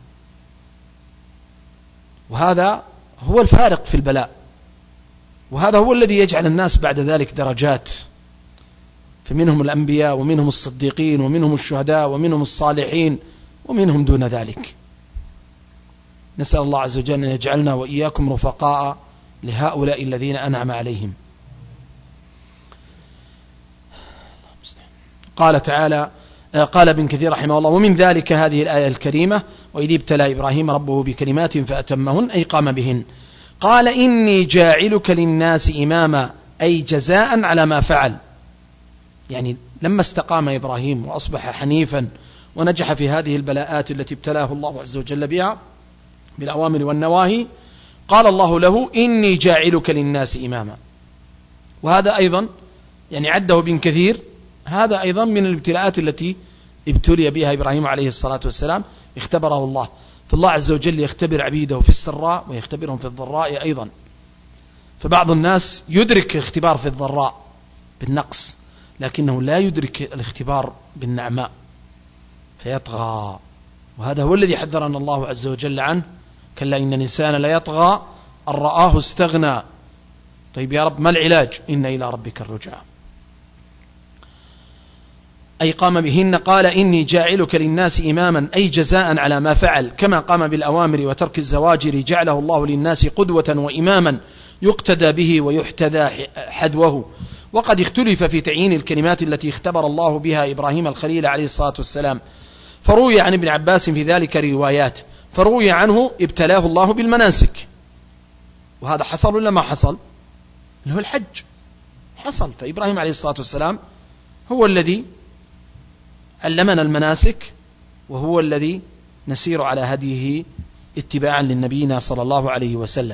وهذا هو الفارق في البلاء، وهذا هو الذي يجعل الناس بعد ذلك درجات، فمنهم الأنبياء ومنهم الصديقين ومنهم الشهداء ومنهم الصالحين ومنهم دون ذلك. نسأل الله عز وجل أن يجعلنا وإياكم رفقاء لهؤلاء الذين أنعم عليهم. قال تعالى: قال ابن كثير رحمه الله: ومن ذلك هذه الآية الكريمة: وإذ ابتلى إبراهيم ربه بكلمات فأتمهن، أي قام بهن. قال: إني جاعلك للناس إماما، أي جزاء على ما فعل. يعني لما استقام إبراهيم وأصبح حنيفا ونجح في هذه البلاءات التي ابتلاه الله عز وجل بها بالأوامر والنواهي، قال الله له: إني جاعلك للناس إماما. وهذا أيضا يعني عده ابن كثير، هذا أيضا من الابتلاءات التي ابتلي بها إبراهيم عليه الصلاة والسلام، اختبره الله. فالله عز وجل يختبر عبيده في السراء ويختبرهم في الضراء أيضا. فبعض الناس يدرك الاختبار في الضراء بالنقص، لكنه لا يدرك الاختبار بالنعماء فيطغى، وهذا هو الذي حذرنا الله عز وجل عنه: كلا إن الإنسان لا يطغى أن رآه استغنى. طيب يا رب ما العلاج؟ إن إلى ربك الرجعى. أي قام بهن. قال: إني جاعلك للناس إماما، أي جزاء على ما فعل، كما قام بالأوامر وترك الزواجر جعله الله للناس قدوة وإماما يقتدى به ويحتذى حذوه. وقد اختلف في تعيين الكلمات التي اختبر الله بها إبراهيم الخليل عليه الصلاة والسلام، فروي عن ابن عباس في ذلك روايات. فروي عنه ابتلاه الله بالمناسك، وهذا حصل ولا ما حصل؟ اللي هو الحج حصل. فإبراهيم عليه الصلاة والسلام هو الذي علمنا المناسك، وهو الذي نسير على هديه اتباعا للنبينا صلى الله عليه وسلم.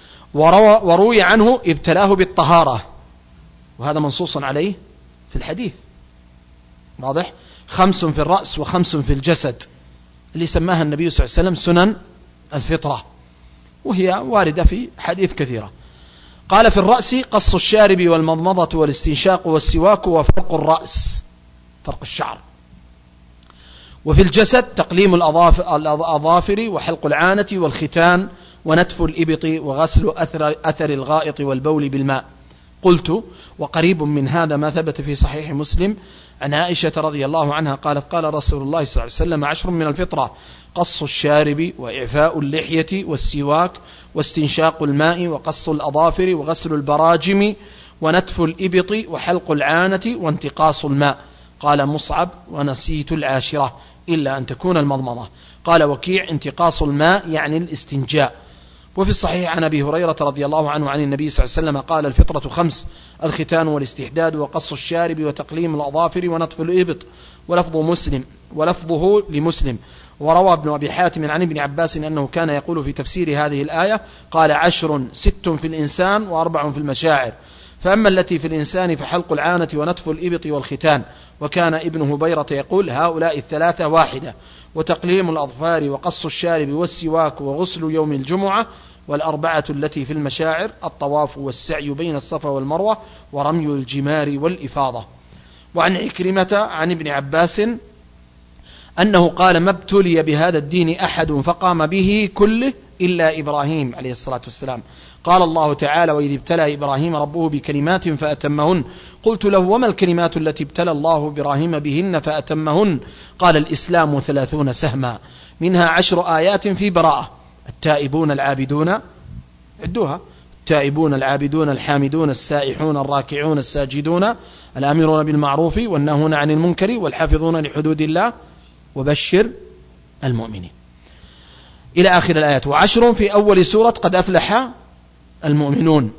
وروي عنه ابتلاه بالطهارة، وهذا منصوص عليه في الحديث، واضح؟ 5 في الرأس و5 في الجسد، اللي سماها النبي صلى الله عليه وسلم سنن الفطرة، وهي واردة في حديث كثيرة. قال في الرأس قص الشارب والمضمضة والاستنشاق والسواك وفرق الرأس، فرق الشعر. وفي الجسد تقليم الأظافر وحلق العانة والختان ونتف الإبط وغسل أثر الغائط والبول بالماء. قلت: وقريب من هذا ما ثبت في صحيح مسلم عن عائشة رضي الله عنها قالت: قال رسول الله صلى الله عليه وسلم: 10 من الفطرة: قص الشارب وإعفاء اللحية والسواك واستنشاق الماء وقص الأظافر وغسل البراجم ونتف الإبط وحلق العانة وانتقاص الماء. قال مصعب: ونسيت 10 إلا أن تكون المضمضة. قال وكيع: انتقاص الماء يعني الاستنجاء. وفي الصحيح عن أبي هريرة رضي الله عنه عن النبي صلى الله عليه وسلم قال: الفطرة 5: الختان والاستحداد وقص الشارب وتقليم الأظافر ونتف الإبط. ولفظه لمسلم. وروى ابن أبي حاتم عن ابن عباس أنه كان يقول في تفسير هذه الآية: قال: 10 6 في الإنسان و4 في المشاعر، فأما التي في الإنسان فحلق العانة ونتف الإبط والختان. وكان ابن هبيرة يقول: هؤلاء 3 واحدة، وتقليم الأظفار وقص الشارب والسواك وغسل يوم الجمعة. 4 التي في المشاعر: الطواف والسعي بين الصفا والمروة ورمي الجمار والإفاضة. وعن عكرمة عن ابن عباس أنه قال: ما ابتلي بهذا الدين أحد فقام به كله إلا إبراهيم عليه الصلاة والسلام. قال الله تعالى: وإذ ابتلى إبراهيم ربه بكلمات فأتمهن. قلت له: وما الكلمات التي ابتلى الله إبراهيم بهن فأتمهن؟ قال: الإسلام 30 سهما، منها 10 آيات في براءة: التائبون العابدون، عدوها، التائبون العابدون الحامدون السائحون الراكعون الساجدون الآمرون بالمعروف والناهون عن المنكر والحافظون لحدود الله وبشر المؤمنين، إلى آخر الآيات. و10 في أول سورة قد أفلح المؤمنون،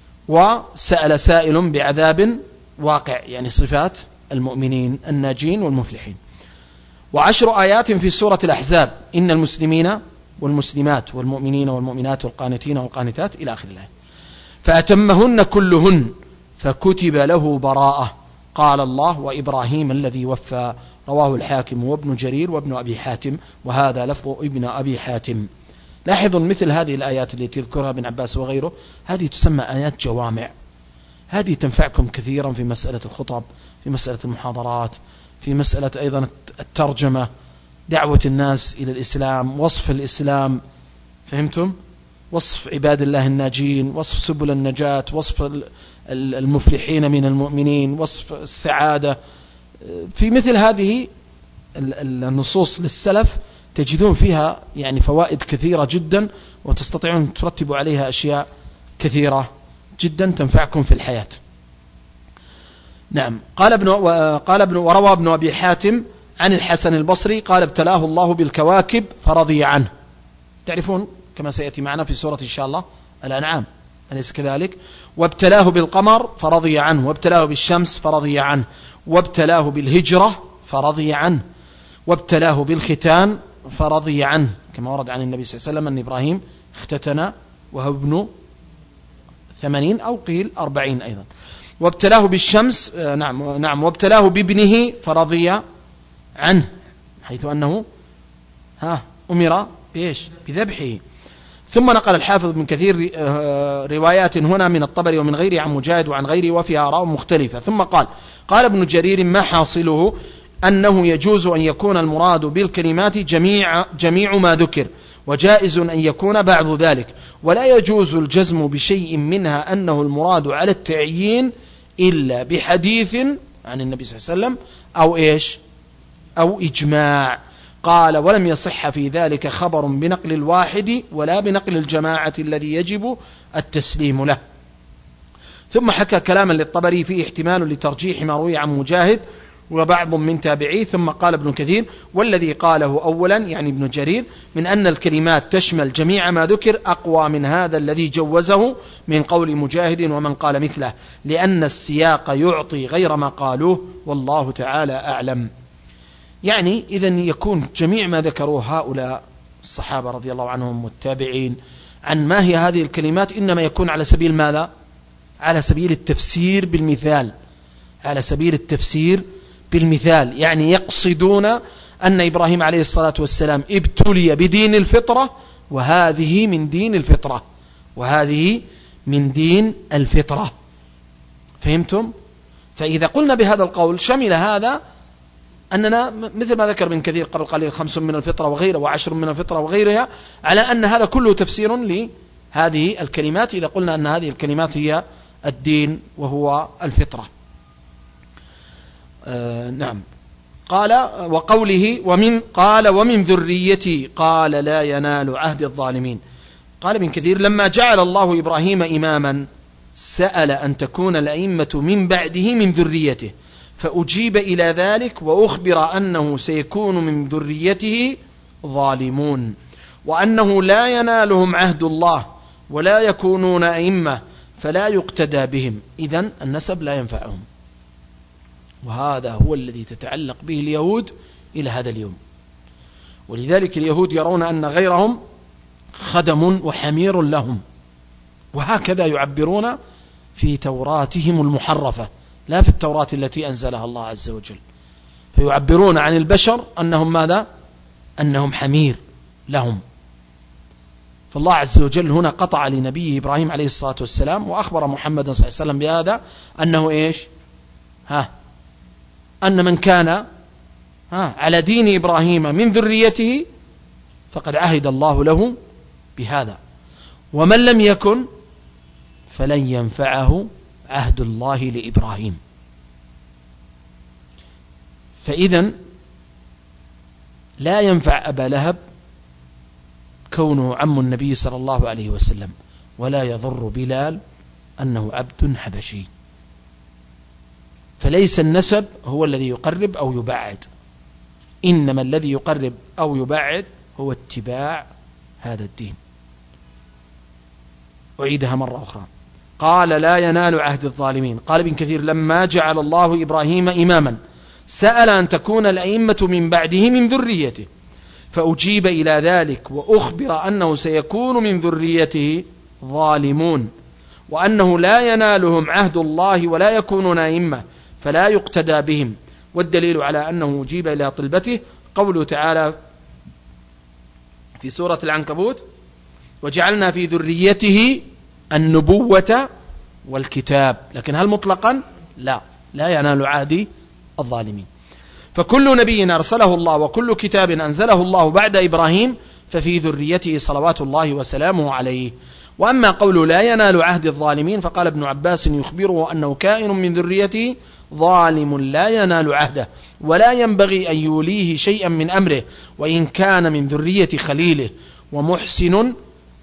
وسأل سائل بعذاب واقع، يعني صفات المؤمنين الناجين والمفلحين. و10 آيات في سورة الأحزاب: إن المسلمين والمسلمات والمؤمنين والمؤمنات والقانتين والقانتات، إلى آخر الآية. فأتمهن كلهن فكتب له براءة. قال الله: وإبراهيم الذي وفى. رواه الحاكم وابن جرير وابن أبي حاتم، وهذا لفظ ابن أبي حاتم. لاحظوا مثل هذه الآيات التي تذكرها ابن عباس وغيره، هذه تسمى آيات جوامع، هذه تنفعكم كثيرا في مسألة الخطب، في مسألة المحاضرات، في مسألة أيضا الترجمة، دعوة الناس إلى الإسلام، وصف الإسلام، فهمتم؟ وصف عباد الله الناجين، وصف سبل النجاة، وصف المفلحين من المؤمنين، وصف السعادة. في مثل هذه النصوص للسلف تجدون فيها يعني فوائد كثيرة جدا، وتستطيعون ترتبوا عليها أشياء كثيرة جدا تنفعكم في الحياة. نعم. وروى ابن أبي حاتم عن الحسن البصري قال: ابتلاه الله بالكواكب فرضي عنه. تعرفون كما سيأتي معنا في سورة إن شاء الله الأنعام، أليس كذلك؟ وابتلاه بالقمر فرضي عنه، وابتلاه بالشمس فرضي عنه، وابتلاه بالهجرة فرضي عنه، وابتلاه بالختان فرضي عنه، كما ورد عن النبي صلى الله عليه وسلم أن إبراهيم اختتن وهو ابن 80 أو قيل 40 أيضا. وابتلاه بالشمس، نعم، وابتلاه بابنه فرضي عنه، حيث أنه أمر بإيش؟ بذبحه. ثم نقل الحافظ ابن كثير روايات هنا من الطبري ومن غيره عن مجاهد وعن غيره، وفيها آراء مختلفة. ثم قال ابن جرير: ما حاصله أنه يجوز أن يكون المراد بالكلمات جميع ما ذكر، وجائز أن يكون بعض ذلك، ولا يجوز الجزم بشيء منها أنه المراد على التعيين إلا بحديث عن النبي صلى الله عليه وسلم أو إيش؟ أو إجماع. قال: ولم يصح في ذلك خبر بنقل الواحد ولا بنقل الجماعة الذي يجب التسليم له. ثم حكى كلاما للطبري فيه احتمال لترجيح ما روي عن مجاهد وبعض من تابعيه. ثم قال ابن كثير: والذي قاله أولا يعني ابن جرير من أن الكلمات تشمل جميع ما ذكر أقوى من هذا الذي جوزه من قول مجاهد ومن قال مثله، لأن السياق يعطي غير ما قالوه، والله تعالى أعلم. يعني إذن يكون جميع ما ذكروه هؤلاء الصحابة رضي الله عنهم والتابعين عن ما هي هذه الكلمات إنما يكون على سبيل ماذا؟ على سبيل التفسير بالمثال، على سبيل التفسير بالمثال. يعني يقصدون أن إبراهيم عليه الصلاة والسلام ابتلي بدين الفطرة، وهذه من دين الفطرة، وهذه من دين الفطرة. فهمتم؟ فإذا قلنا بهذا القول شمل هذا أننا مثل ما ذكر ابن كثير قبل قليل 5 من الفطرة وغيره و10 من الفطرة وغيرها، على أن هذا كله تفسير لهذه الكلمات إذا قلنا أن هذه الكلمات هي الدين وهو الفطرة. نعم. قال وقوله ومن ذريتي قال لا ينال عهد الظالمين. قال ابن كثير: لما جعل الله إبراهيم إماما سأل أن تكون الأئمة من بعده من ذريته، فأجيب إلى ذلك وأخبر أنه سيكون من ذريته ظالمون، وأنه لا ينالهم عهد الله ولا يكونون أئمة فلا يقتدى بهم، إذن النسب لا ينفعهم. وهذا هو الذي تتعلق به اليهود إلى هذا اليوم. ولذلك اليهود يرون أن غيرهم خدم وحمير لهم، وهكذا يعبرون في توراتهم المحرفة، لا في التوراة التي أنزلها الله عز وجل. فيعبرون عن البشر أنهم ماذا؟ أنهم حمير لهم. فالله عز وجل هنا قطع لنبيه إبراهيم عليه الصلاة والسلام وأخبر محمد صلى الله عليه وسلم بهذا أنه إيش؟ أن من كان على دين إبراهيم من ذريته فقد عهد الله له بهذا، ومن لم يكن فلن ينفعه عهد الله لإبراهيم. فإذن لا ينفع أبا لهب كونه عم النبي صلى الله عليه وسلم، ولا يضر بلال أنه عبد حبشي. فليس النسب هو الذي يقرب أو يبعد، إنما الذي يقرب أو يبعد هو اتباع هذا الدين. أعيدها مرة أخرى. قال لا ينال عهد الظالمين. قال ابن كثير: لما جعل الله إبراهيم إماما سأل أن تكون الأئمة من بعده من ذريته، فأجيب إلى ذلك وأخبر أنه سيكون من ذريته ظالمون، وأنه لا ينالهم عهد الله ولا يكونون أئمة فلا يقتدى بهم. والدليل على أنه أجيب إلى طلبته قوله تعالى في سورة العنكبوت: وجعلنا في ذريته النبوة والكتاب. لكن هل مطلقا؟ لا ينال عهد الظالمين. فكل نبي أرسله الله وكل كتاب أنزله الله بعد إبراهيم ففي ذريته صلوات الله وسلامه عليه. وأما قول لا ينال عهد الظالمين فقال ابن عباس يخبره أنه كائن من ذريته ظالم لا ينال عهده ولا ينبغي أن يوليه شيئا من أمره، وإن كان من ذرية خليله ومحسن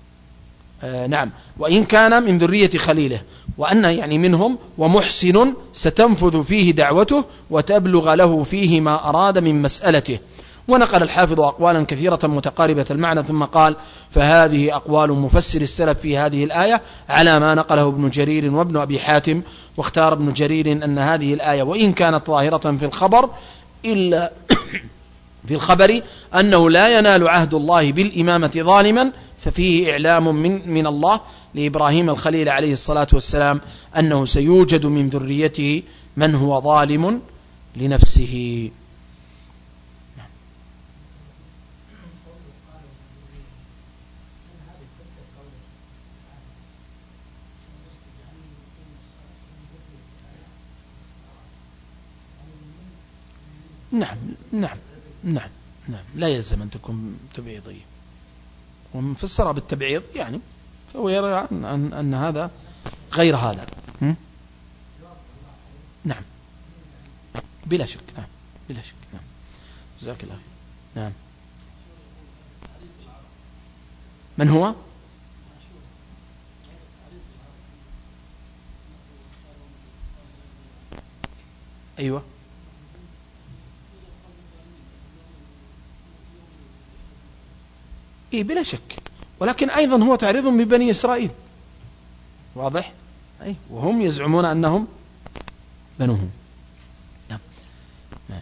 وإن كان من ذرية خليله، وأن يعني منهم ومحسن ستنفذ فيه دعوته وتبلغ له فيه ما أراد من مسألته. ونقل الحافظ أقوالا كثيرة متقاربة المعنى ثم قال: فهذه أقوال مفسر السلف في هذه الآية على ما نقله ابن جرير وابن أبي حاتم. واختار ابن جرير أن هذه الآية وإن كانت ظاهرة في الخبر إلا في الخبر أنه لا ينال عهد الله بالإمامة ظالما، ففيه إعلام من الله لإبراهيم الخليل عليه الصلاة والسلام أنه سيوجد من ذريته من هو ظالم لنفسه. نعم لا يلزم أن تكون تبعيضية، ومفسرها بالتبعيض يعني فهو يرى أن هذا غير هذا. نعم بلا شك. نعم جزاك الله. نعم. من هو؟ أيوة. إيه بلا شك، ولكن أيضا هو تعريض ببني إسرائيل، واضح؟ أي وهم يزعمون أنهم بنوهم. نعم. نعم.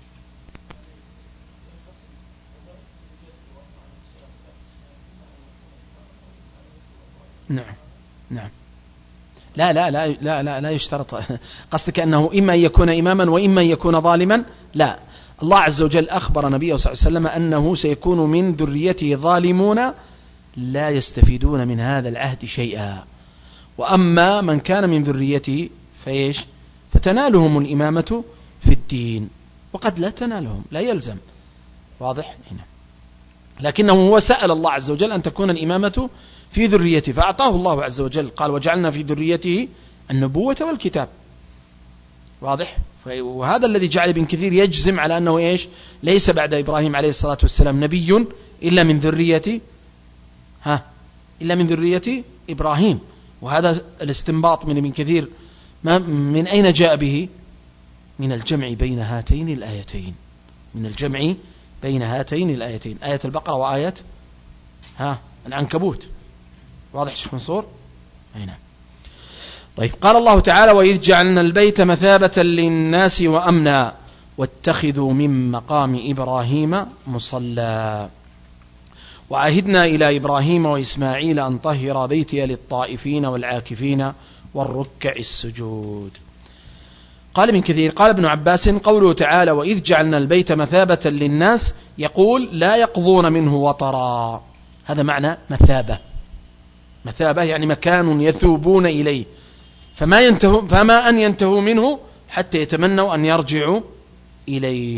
نعم. نعم. لا لا لا لا لا, لا يشترط. قصدك أنه إما أن يكون إماما وإما أن يكون ظالما؟ لا، الله عز وجل أخبر نبيه صلى الله عليه وسلم أنه سيكون من ذريته ظالمون لا يستفيدون من هذا العهد شيئا، وأما من كان من ذريته فإيش؟ فتنالهم الإمامة في الدين، وقد لا تنالهم، لا يلزم، واضح هنا. لكنه هو سأل الله عز وجل أن تكون الإمامة في ذريته، فأعطاه الله عز وجل، قال وجعلنا في ذريته النبوة والكتاب، واضح؟ وهذا الذي جعل ابن كثير يجزم على أنه إيش؟ ليس بعد إبراهيم عليه الصلاة والسلام نبي إلا من ذرية إلا من ذرية إبراهيم. وهذا الاستنباط من ابن كثير من أين جاء به؟ من الجمع بين هاتين الآيتين، من الجمع بين هاتين الآيتين، آية البقرة وآية العنكبوت، واضح شيخ منصور؟ أي نعم. طيب، قال الله تعالى وإذ جعلنا البيت مثابة للناس وأمنا واتخذوا من مقام إبراهيم مصلى وعهدنا إلى إبراهيم وإسماعيل أن طهر بيتي للطائفين والعاكفين والركع السجود. قال ابن كثير قال ابن عباس قوله تعالى وإذ جعلنا البيت مثابة للناس يقول لا يقضون منه وطرا، هذا معنى مثابة يعني مكان يثوبون إليه، فما أن ينتهوا منه حتى يتمنوا أن يرجعوا إليه.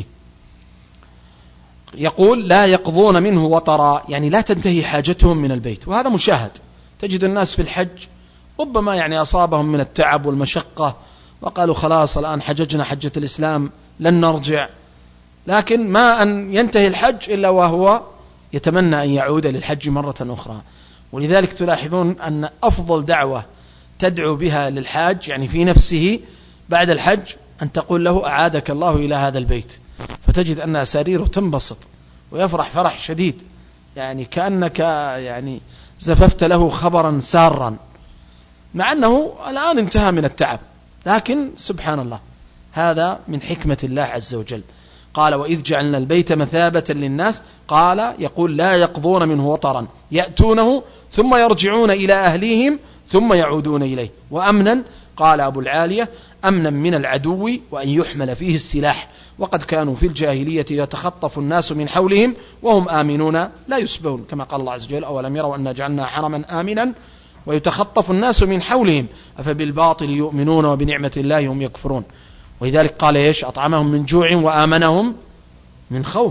يقول لا يقضون منه وطرا يعني لا تنتهي حاجتهم من البيت، وهذا مشاهد، تجد الناس في الحج ربما يعني أصابهم من التعب والمشقة وقالوا خلاص الآن حججنا حجة الإسلام لن نرجع، لكن ما أن ينتهي الحج إلا وهو يتمنى أن يعود للحج مرة أخرى. ولذلك تلاحظون أن أفضل دعوة تدعو بها للحاج يعني في نفسه بعد الحج أن تقول له أعادك الله إلى هذا البيت، فتجد أن أساريره تنبسط ويفرح فرح شديد، يعني كأنك يعني زففت له خبرا سارا، مع أنه الآن انتهى من التعب، لكن سبحان الله هذا من حكمة الله عز وجل. قال وإذ جعلنا البيت مثابة للناس، قال يقول لا يقضون منه وطرا يأتونه ثم يرجعون إلى أهليهم ثم يعودون إليه، وأمنا قال أبو العالية أمنا من العدو وأن يحمل فيه السلاح، وقد كانوا في الجاهلية يتخطف الناس من حولهم وهم آمنون لا يسبون، كما قال الله عز وجل أولم يروا أن جعلنا حرما آمنا ويتخطف الناس من حولهم أفبالباطل يؤمنون وبنعمة الله هم يكفرون. ولذلك قال إيش أطعمهم من جوع وآمنهم من خوف.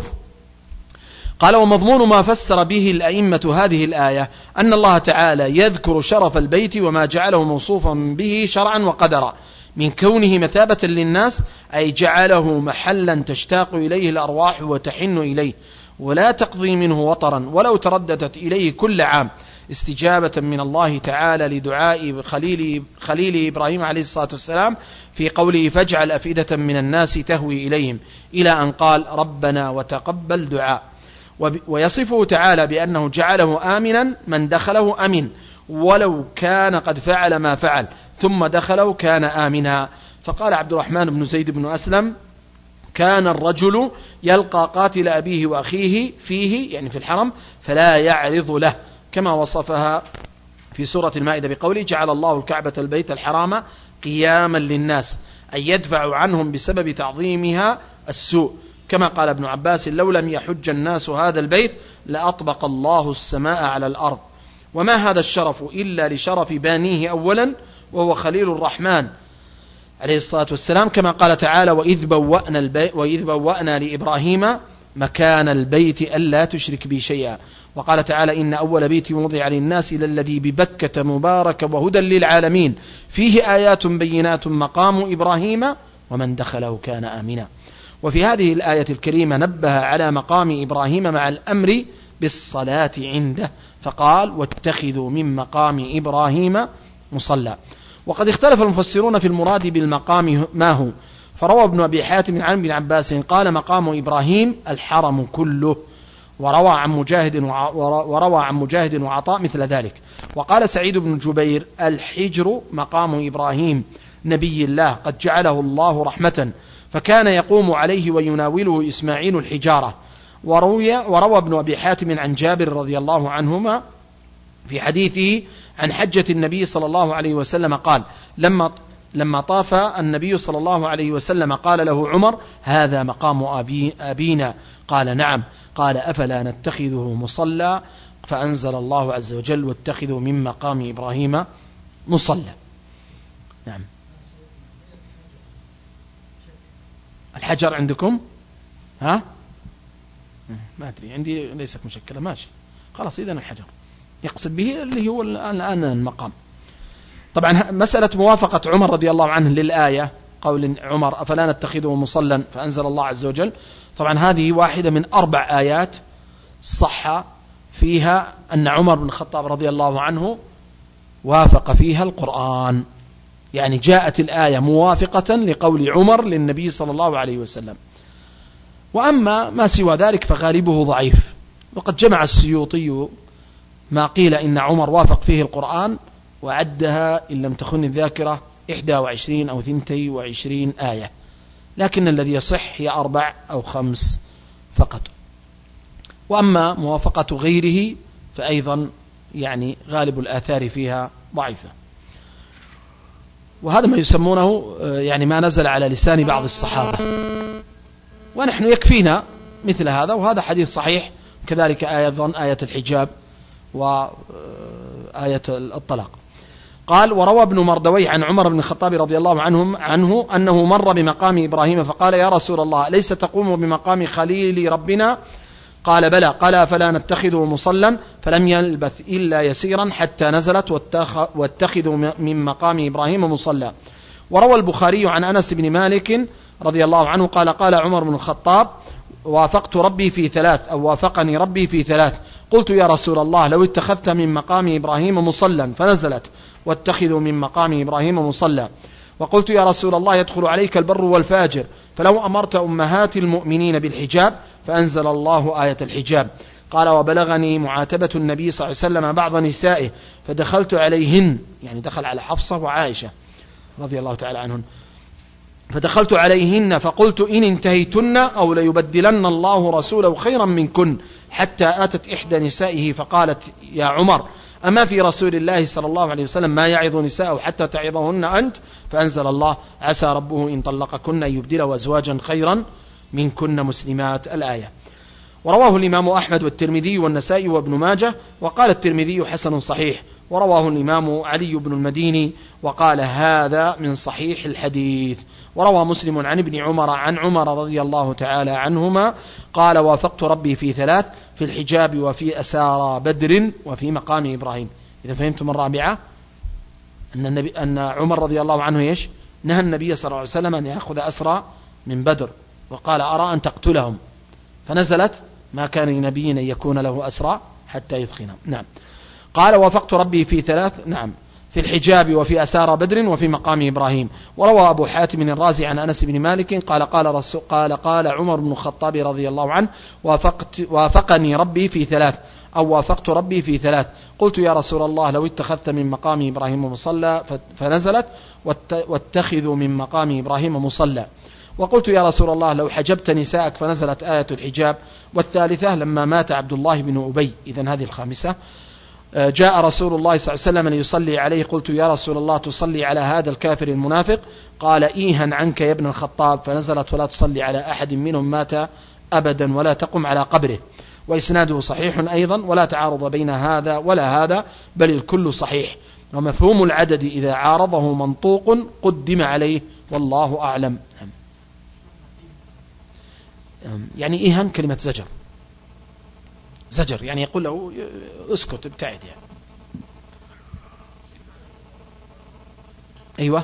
قال ومضمون ما فسر به الأئمة هذه الآية أن الله تعالى يذكر شرف البيت وما جعله موصوفا به شرعا وقدرا من كونه مثابة للناس، أي جعله محلا تشتاق إليه الأرواح وتحن إليه ولا تقضي منه وطرا ولو ترددت إليه كل عام، استجابة من الله تعالى لدعاء خليل إبراهيم عليه الصلاة والسلام في قوله فاجعل أفئدة من الناس تهوي إليهم إلى أن قال ربنا وتقبل دعاء. ويصفه تعالى بأنه جعله آمنا من دخله أمن ولو كان قد فعل ما فعل ثم دخله كان آمنا. فقال عبد الرحمن بن زيد بن أسلم كان الرجل يلقى قاتل أبيه وأخيه فيه يعني في الحرم فلا يعرض له، كما وصفها في سورة المائدة بقوله جعل الله الكعبة البيت الحرام قياما للناس، أي يدفع عنهم بسبب تعظيمها السوء، كما قال ابن عباس لو لم يحج الناس هذا البيت لأطبق الله السماء على الأرض. وما هذا الشرف إلا لشرف بانيه أولا وهو خليل الرحمن عليه الصلاة والسلام، كما قال تعالى وإذ بوأنا لإبراهيم مكان البيت ألا تشرك بي شيئا، وقال تعالى إن أول بيت وضع للناس للذي ببكة مبارك وهدى للعالمين فيه آيات بينات مقام إبراهيم ومن دخله كان آمنا. وفي هذه الآية الكريمة نبه على مقام إبراهيم مع الأمر بالصلاة عنده فقال واتخذوا من مقام إبراهيم مصلى. وقد اختلف المفسرون في المراد بالمقام ما هو، فروى ابن أبي حاتم عن ابن عباس قال مقام إبراهيم الحرم كله، وروى عن مجاهد وعطاء مثل ذلك. وقال سعيد بن جبير الحجر مقام إبراهيم نبي الله قد جعله الله رحمة، فكان يقوم عليه ويناوله إسماعيل الحجارة. وروى ابن أبي حاتم عن جابر رضي الله عنهما في حديثه عن حجة النبي صلى الله عليه وسلم قال لما طاف النبي صلى الله عليه وسلم قال له عمر هذا مقام أبينا، قال نعم، قال أفلا نتخذه مصلى، فأنزل الله عز وجل واتخذوا من مقام إبراهيم مصلى. نعم. الحجر عندكم؟ ها؟ ما أدري، عندي ليست مشكلة، ماشي خلاص. إذن الحجر يقصد به اللي هو الآن المقام. طبعا مسألة موافقة عمر رضي الله عنه للآية، قول عمر أفلا نتخذه مصلا فأنزل الله عز وجل، طبعا هذه واحدة من 4 آيات صح فيها أن عمر بن الخطاب رضي الله عنه وافق فيها القرآن، يعني جاءت الآية موافقة لقول عمر للنبي صلى الله عليه وسلم. وأما ما سوى ذلك فغالبه ضعيف، وقد جمع السيوطي ما قيل إن عمر وافق فيه القرآن وعدها إن لم تخن الذاكرة 21 أو 22 آية، لكن الذي يصح هي 4 أو 5 فقط. وأما موافقة غيره فأيضا يعني غالب الآثار فيها ضعيفة، وهذا ما يسمونه يعني ما نزل على لسان بعض الصحابة، ونحن يكفينا مثل هذا، وهذا حديث صحيح. كذلك أيضا آية الحجاب وآية الطلاق. قال وروى ابن مردوي عن عمر بن الخطاب رضي الله عنه أنه مر بمقام إبراهيم فقال يا رسول الله ليس تقوم بمقام خليل ربنا؟ قال بلى، قال فلا نتخذه مصلا، فلم يلبث إلا يسيرا حتى نزلت واتخذوا من مقام إبراهيم مصلى. وروى البخاري عن أنس بن مالك رضي الله عنه قال قال عمر بن الخطاب وافقت ربي في 3 أو وافقني ربي في 3، قلت يا رسول الله لو اتخذت من مقام إبراهيم مصلا، فنزلت واتخذوا من مقام إبراهيم مصلى. وقلت يا رسول الله يدخل عليك البر والفاجر، فلو أمرت أمهات المؤمنين بالحجاب، فأنزل الله آية الحجاب. قال وبلغني معاتبة النبي صلى الله عليه وسلم بعض نسائه فدخلت عليهن، يعني دخل على حفصة وعائشة رضي الله تعالى عنهن، فدخلت عليهن فقلت إن انتهيتن أو ليبدلن الله رسوله خيرا منكن، حتى آتت إحدى نسائه فقالت يا عمر أما في رسول الله صلى الله عليه وسلم ما يعظ نساءه حتى تعظهن أنت؟ فأنزل الله عسى ربه إن طلقكن أن يبدله أزواجا خيرا منكن مسلمات، الآية. ورواه الإمام أحمد والترمذي والنسائي وابن ماجه، وقال الترمذي حسن صحيح. ورواه الإمام علي بن المديني وقال هذا من صحيح الحديث. وروى مسلم عن ابن عمر عن عمر رضي الله تعالى عنهما قال وافقت ربي في 3، في الحجاب وفي أسارى بدر وفي مقام إبراهيم. إذا فهمتم الرابعة أن عمر رضي الله عنه إيش؟ نهى النبي صلى الله عليه وسلم أن يأخذ أسرى من بدر، وقال أرى أن تقتلهم، فنزلت ما كان لنبي أن يكون له أسرى حتى يثخنهم. نعم. قال وافقت ربي في 3، نعم، في الحجاب وفي أسارى بدر وفي مقام إبراهيم. وروى أبو حاتم الرازي عن أنس بن مالك قال عمر بن الخطاب رضي الله عنه وافقني ربي في 3 أو وافقت ربي في 3، قلت يا رسول الله لو اتخذت من مقام إبراهيم مصلى، فنزلت واتخذوا من مقام إبراهيم مصلى. وقلت يا رسول الله لو حجبت نساءك، فنزلت آية الحجاب. والثالثة لما مات عبد الله بن أبي. إذن هذه الخامسة. جاء رسول الله صلى الله عليه وسلم ليصلي عليه، قلت يا رسول الله تصلي على هذا الكافر المنافق؟ قال إيها عنك يا ابن الخطاب، فنزلت ولا تصلي على أحد منهم مات أبدا ولا تقم على قبره. وإسناده صحيح أيضا، ولا تعارض بين هذا ولا هذا، بل الكل صحيح. ومفهوم العدد إذا عارضه منطوق قدم عليه، والله أعلم. يعني إيهان كلمة زجر يعني يقول له اسكت ابتعد يعني. أيوة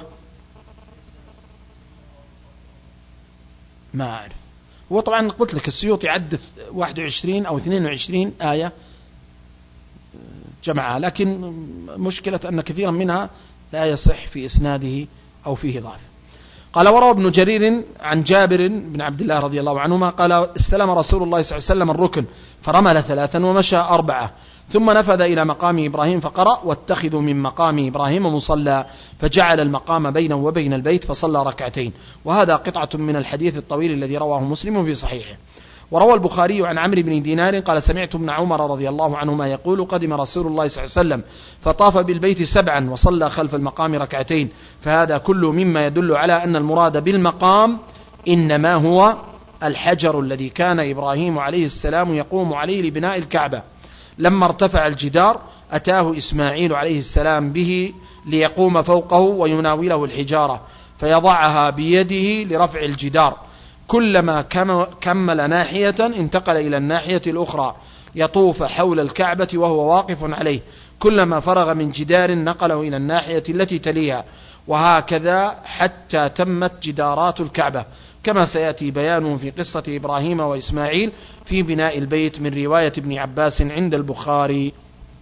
ما أعرف. هو طبعا قلت لك السيوطي عد 21 أو 22 آية جمعها، لكن مشكلة أن كثيرا منها لا يصح في إسناده أو فيه ضعف. قال وروى ابن جرير عن جابر بن عبد الله رضي الله عنهما قال استلم رسول الله صلى الله عليه وسلم الركن فرمل 3 ومشى 4 ثم نفذ إلى مقام إبراهيم فقرأ واتخذوا من مقام إبراهيم مصلى فجعل المقام بينه وبين البيت فصلى 2 وهذا قطعة من الحديث الطويل الذي رواه مسلم في صحيحه. وروى البخاري عن عمرو بن دينار قال سمعت ابن عمر رضي الله عنهما يقول قدم رسول الله صلى الله عليه وسلم فطاف بالبيت 7 وصلى خلف المقام 2 فهذا كله مما يدل على أن المراد بالمقام إنما هو الحجر الذي كان إبراهيم عليه السلام يقوم عليه لبناء الكعبة. لما ارتفع الجدار أتاه إسماعيل عليه السلام به ليقوم فوقه ويناوله الحجارة فيضعها بيده لرفع الجدار. كلما كمل ناحية انتقل إلى الناحية الأخرى يطوف حول الكعبة وهو واقف عليه. كلما فرغ من جدار نقله إلى الناحية التي تليها وهكذا حتى تمت جدارات الكعبة كما سيأتي بيانه في قصة إبراهيم وإسماعيل في بناء البيت من رواية ابن عباس عند البخاري.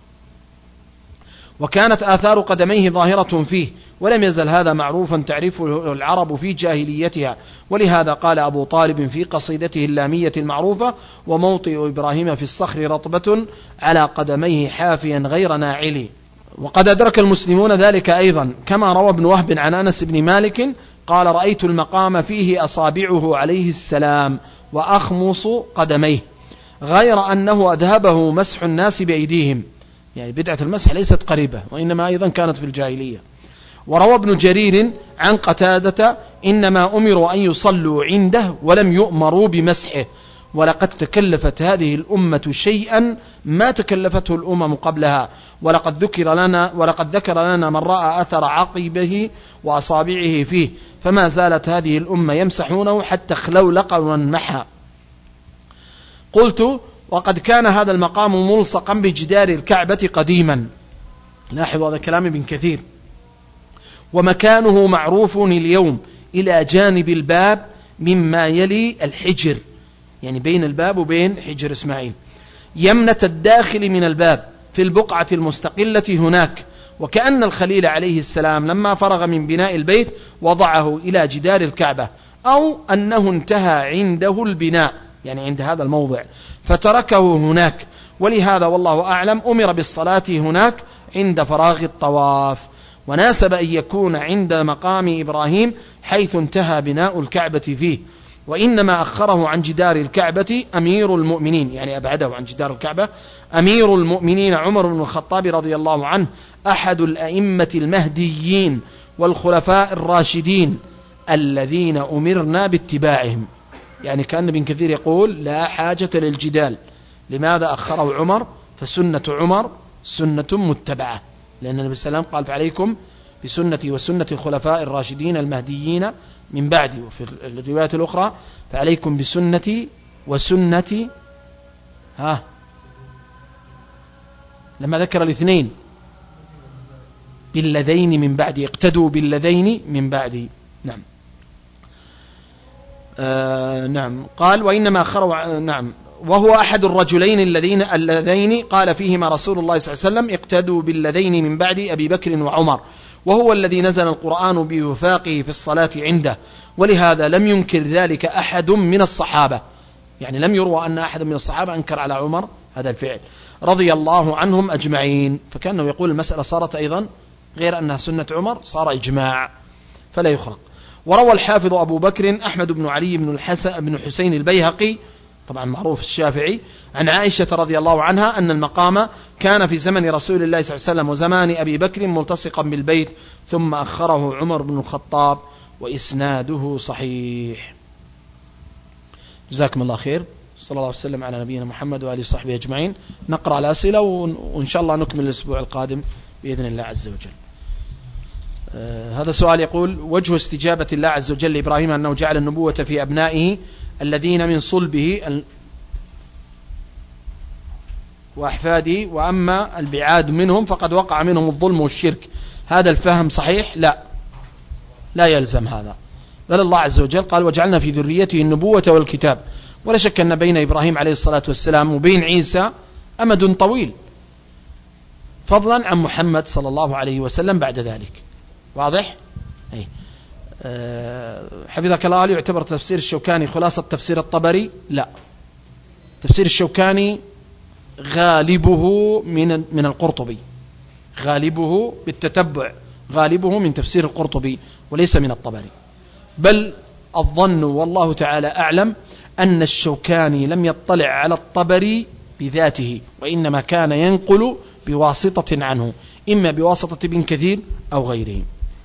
وكانت آثار قدميه ظاهرة فيه ولم يزل هذا معروفا تعرفه العرب في جاهليتها. ولهذا قال أبو طالب في قصيدته اللامية المعروفة وموطئ إبراهيم في الصخر رطبة على قدميه حافيا غير ناعل. وقد أدرك المسلمون ذلك أيضا كما روى ابن وهب عن أنس بن مالك قال رأيت المقام فيه أصابعه عليه السلام وأخمص قدميه غير أنه أذهبه مسح الناس بأيديهم. يعني بدعة المسح ليست قريبة وإنما أيضا كانت في الجاهلية. وروى ابن جرير عن قتادة إنما أمروا أن يصلوا عنده ولم يؤمروا بمسحه. ولقد تكلفت هذه الأمة شيئا ما تكلفته الأمم قبلها ولقد ذكر لنا من رأى أثر عقبه وأصابعه فيه فما زالت هذه الأمة يمسحونه حتى خلولق وانمحى. قلت وقد كان هذا المقام ملصقا بجدار الكعبة قديما. لاحظوا هذا كلام ابن كثير. ومكانه معروف اليوم إلى جانب الباب مما يلي الحجر يعني بين الباب وبين حجر إسماعيل يمنة الداخل من الباب في البقعة المستقلة هناك. وكأن الخليل عليه السلام لما فرغ من بناء البيت وضعه إلى جدار الكعبة أو أنه انتهى عنده البناء يعني عند هذا الموضع فتركه هناك. ولهذا والله أعلم أمر بالصلاة هناك عند فراغ الطواف. وناسب أن يكون عند مقام إبراهيم حيث انتهى بناء الكعبة فيه. وإنما أخره عن جدار الكعبة أمير المؤمنين يعني أبعده عن جدار الكعبة أمير المؤمنين عمر بن الخطاب رضي الله عنه أحد الأئمة المهديين والخلفاء الراشدين الذين أمرنا باتباعهم. يعني كان ابن كثير يقول لا حاجة للجدال. لماذا أخره عمر؟ فسنة عمر سنة متبعة لأن النبي صلى الله عليه وسلم قال فعليكم بسنتي وسنة الخلفاء الراشدين المهديين من بعدي. وفي الرواية الأخرى فعليكم بسنتي وسنة لما ذكر الاثنين بالذين من بعدي اقتدوا بالذين من بعدي. نعم نعم قال وإنما أخروا نعم وهو أحد الرجلين اللذين قال فيهما رسول الله صلى الله عليه وسلم اقتدوا بالذين من بعد أبي بكر وعمر وهو الذي نزل القرآن بوفاقه في الصلاة عنده. ولهذا لم ينكر ذلك أحد من الصحابة يعني لم يروى أن أحد من الصحابة أنكر على عمر هذا الفعل رضي الله عنهم أجمعين. فكأنه يقول المسألة صارت أيضا غير أنها سنة عمر صار إجماع فلا يخرق. وروى الحافظ أبو بكر أحمد بن علي بن حسين البيهقي طبعا معروف الشافعي عن عائشة رضي الله عنها أن المقام كان في زمن رسول الله صلى الله عليه وسلم وزمان أبي بكر ملتصقا بالبيت ثم أخره عمر بن الخطاب وإسناده صحيح. جزاكم الله خير. صلى الله عليه وسلم على نبينا محمد وآله وصحبه أجمعين. نقرأ الأسئلة وإن شاء الله نكمل الأسبوع القادم بإذن الله عز وجل. هذا سؤال يقول وجه استجابة الله عز وجل لإبراهيم أنه جعل النبوة في أبنائه الذين من صلبه وأحفاده وأما البعاد منهم فقد وقع منهم الظلم والشرك. هذا الفهم صحيح؟ لا يلزم هذا. بل الله عز وجل قال وجعلنا في ذريته النبوة والكتاب. ولا شك أن بين إبراهيم عليه الصلاة والسلام وبين عيسى أمد طويل فضلا عن محمد صلى الله عليه وسلم بعد ذلك. واضح؟ حفظك الله، هل يعتبر تفسير الشوكاني خلاصة تفسير الطبري؟ لا، تفسير الشوكاني غالبه من القرطبي، غالبه بالتتبع، غالبه من تفسير القرطبي وليس من الطبري. بل الظن والله تعالى أعلم أن الشوكاني لم يطلع على الطبري بذاته، وإنما كان ينقل بواسطة عنه، إما بواسطة ابن كثير أو غيره.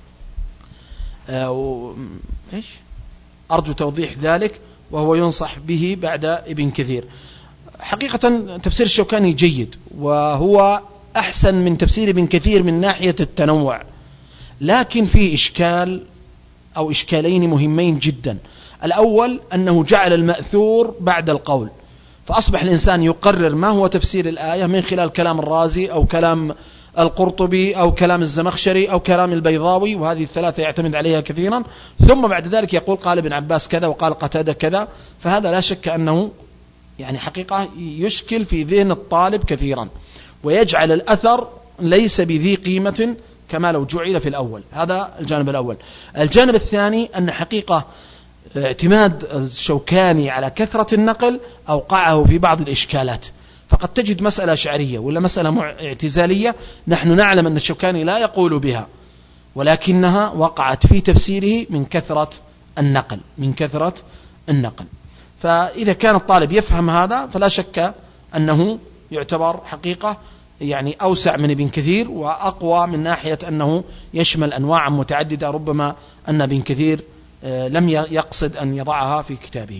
أرجو توضيح ذلك، وهو ينصح به بعد ابن كثير. حقيقة تفسير الشوكاني جيد، وهو أحسن من تفسير ابن كثير من ناحية التنوع، لكن فيه إشكال أو إشكالين مهمين جدا. الأول أنه جعل المأثور بعد القول، فأصبح الإنسان يقرر ما هو تفسير الآية من خلال كلام الرازي أو كلام القرطبي أو كلام الزمخشري أو كلام البيضاوي، وهذه الثلاثة يعتمد عليها كثيرا، ثم بعد ذلك يقول قال ابن عباس كذا وقال قتادة كذا. فهذا لا شك أنه يعني حقيقة يشكل في ذهن الطالب كثيرا، ويجعل الأثر ليس بذي قيمة كما لو جعل في الأول. هذا الجانب الأول. الجانب الثاني أن حقيقة اعتماد الشوكاني على كثرة النقل أوقعه في بعض الإشكالات، فقد تجد مسألة شعرية ولا مسألة اعتزالية نحن نعلم أن الشوكاني لا يقول بها، ولكنها وقعت في تفسيره من كثرة النقل، من كثرة النقل. فإذا كان الطالب يفهم هذا فلا شك أنه يعتبر حقيقة يعني أوسع من ابن كثير، وأقوى من ناحية أنه يشمل أنواع متعددة ربما أن ابن كثير لم يقصد أن يضعها في كتابه.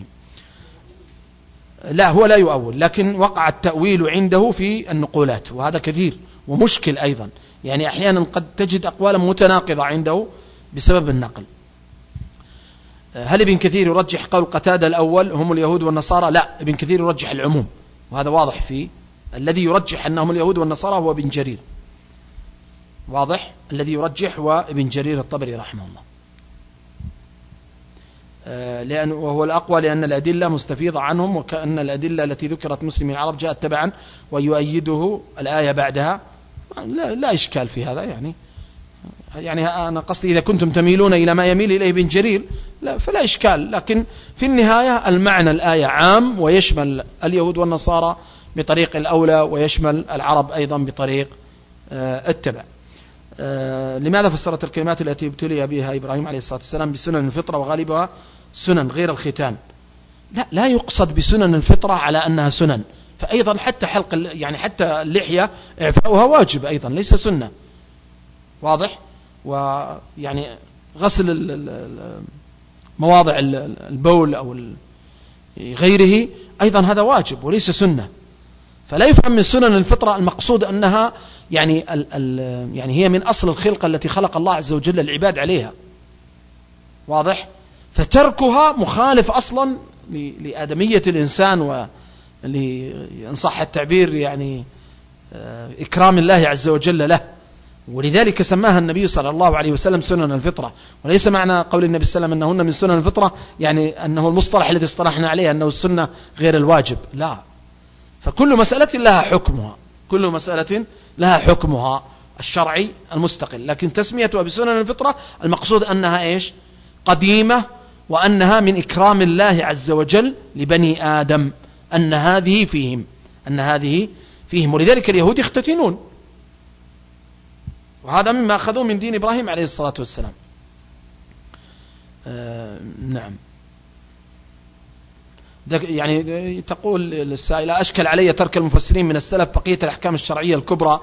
لا، هو لا يؤول، لكن وقع التأويل عنده في النقولات، وهذا كثير ومشكل أيضا. يعني أحيانا قد تجد أقوالا متناقضة عنده بسبب النقل. هل ابن كثير يرجح قول قتادة الأول هم اليهود والنصارى؟ لا، ابن كثير يرجح العموم، وهذا واضح فيه. الذي يرجح أنهم اليهود والنصارى هو ابن جرير، واضح. الذي يرجح هو ابن جرير الطبري رحمه الله، وهو الأقوى لأن الأدلة مستفيضة عنهم، وكأن الأدلة التي ذكرت مسلم العرب جاءت تبعا ويؤيده الآية بعدها. لا إشكال في هذا. يعني أنا قصدي إذا كنتم تميلون إلى ما يميل إليه ابن جرير فلا إشكال، لكن في النهاية المعنى الآية عام ويشمل اليهود والنصارى بطريق الأولى، ويشمل العرب أيضا بطريق التبع. لماذا فسرت الكلمات التي ابتلي بها إبراهيم عليه الصلاة والسلام بسنن الفطرة وغالبها سنن غير الختان؟ لا يقصد بسنن الفطرة على أنها سنن، فأيضا حتى حلق يعني حتى اللحية إعفاؤها واجب أيضا ليس سنة، واضح. ويعني غسل مواضع البول أو غيره أيضا هذا واجب وليس سنة. فلا يفهم من سنن الفطرة المقصود أنها يعني هي من أصل الخلقة التي خلق الله عز وجل العباد عليها، واضح. فتركها مخالف أصلا لآدمية الإنسان، وإن صح التعبير يعني إكرام الله عز وجل له، ولذلك سماها النبي صلى الله عليه وسلم سنن الفطرة. وليس معنى قول النبي صلى الله عليه وسلم أنهن من سنن الفطرة يعني أنه المصطلح الذي اصطلحنا عليه أنه السنة غير الواجب، لا. فكل مسألة لها حكمها، كل مسألة لها حكمها الشرعي المستقل، لكن تسميتها بسنن الفطرة المقصود أنها إيش؟ قديمة، وأنها من إكرام الله عز وجل لبني آدم، أن هذه فيهم. ولذلك اليهود يختتنون، وهذا مما أخذوه من دين إبراهيم عليه الصلاة والسلام. نعم. يعني تقول السائلة أشكل علي ترك المفسرين من السلف بقية الأحكام الشرعية الكبرى.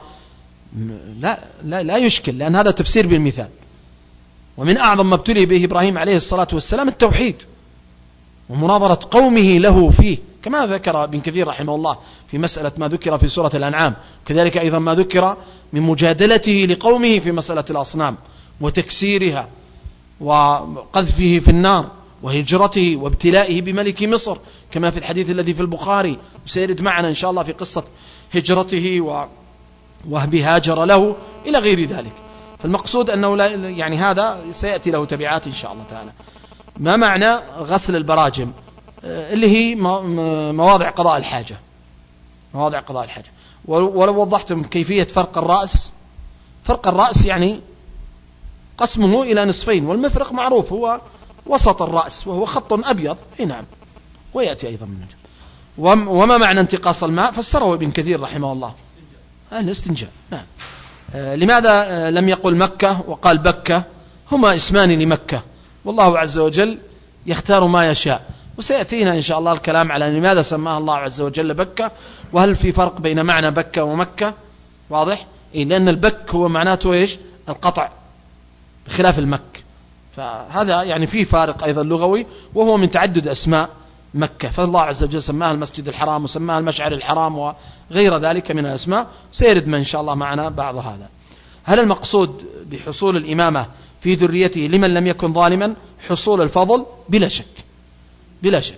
لا يشكل، لأن هذا تفسير بالمثال، ومن أعظم ما ابتلي به إبراهيم عليه الصلاة والسلام التوحيد ومناظرة قومه له فيه، كما ذكر ابن كثير رحمه الله في مسألة ما ذكر في سورة الأنعام، كذلك أيضا ما ذكر من مجادلته لقومه في مسألة الأصنام وتكسيرها وقذفه في النار وهجرته وابتلائه بملك مصر، كما في الحديث الذي في البخاري وسيرد معنا إن شاء الله في قصة هجرته وهب هاجر له إلى غير ذلك. فالمقصود أنه لا يعني هذا سيأتي له تبعات إن شاء الله تعالى. ما معنى غسل البراجم؟ اللي هي مواضع قضاء الحاجة، مواضع قضاء الحاجة. ولو وضحتم كيفية فرق الرأس يعني قسمه إلى نصفين، والمفرق معروف هو وسط الرأس وهو خط أبيض. نعم، ويأتي أيضا من الجنة. وما معنى انتقاص الماء؟ فسره ابن كثير رحمه الله الاستنجاء. نعم. لماذا لم يقل مكة وقال بكة؟ هما اسمان لمكة، والله عز وجل يختار ما يشاء، وسيأتينا إن شاء الله الكلام على لماذا سماها الله عز وجل بكة، وهل في فرق بين معنى بكة ومكة. واضح؟ لأن البك هو معناته إيش؟ القطع، بخلاف المك، فهذا يعني فيه فارق أيضا لغوي، وهو من تعدد أسماء مكة. فالله عز وجل سماها المسجد الحرام وسماها المشعر الحرام وغير ذلك من الأسماء، سيرد ما إن شاء الله معنا بعض هذا. هل المقصود بحصول الإمامة في ذريته لمن لم يكن ظالما حصول الفضل؟ بلا شك، بلا شك.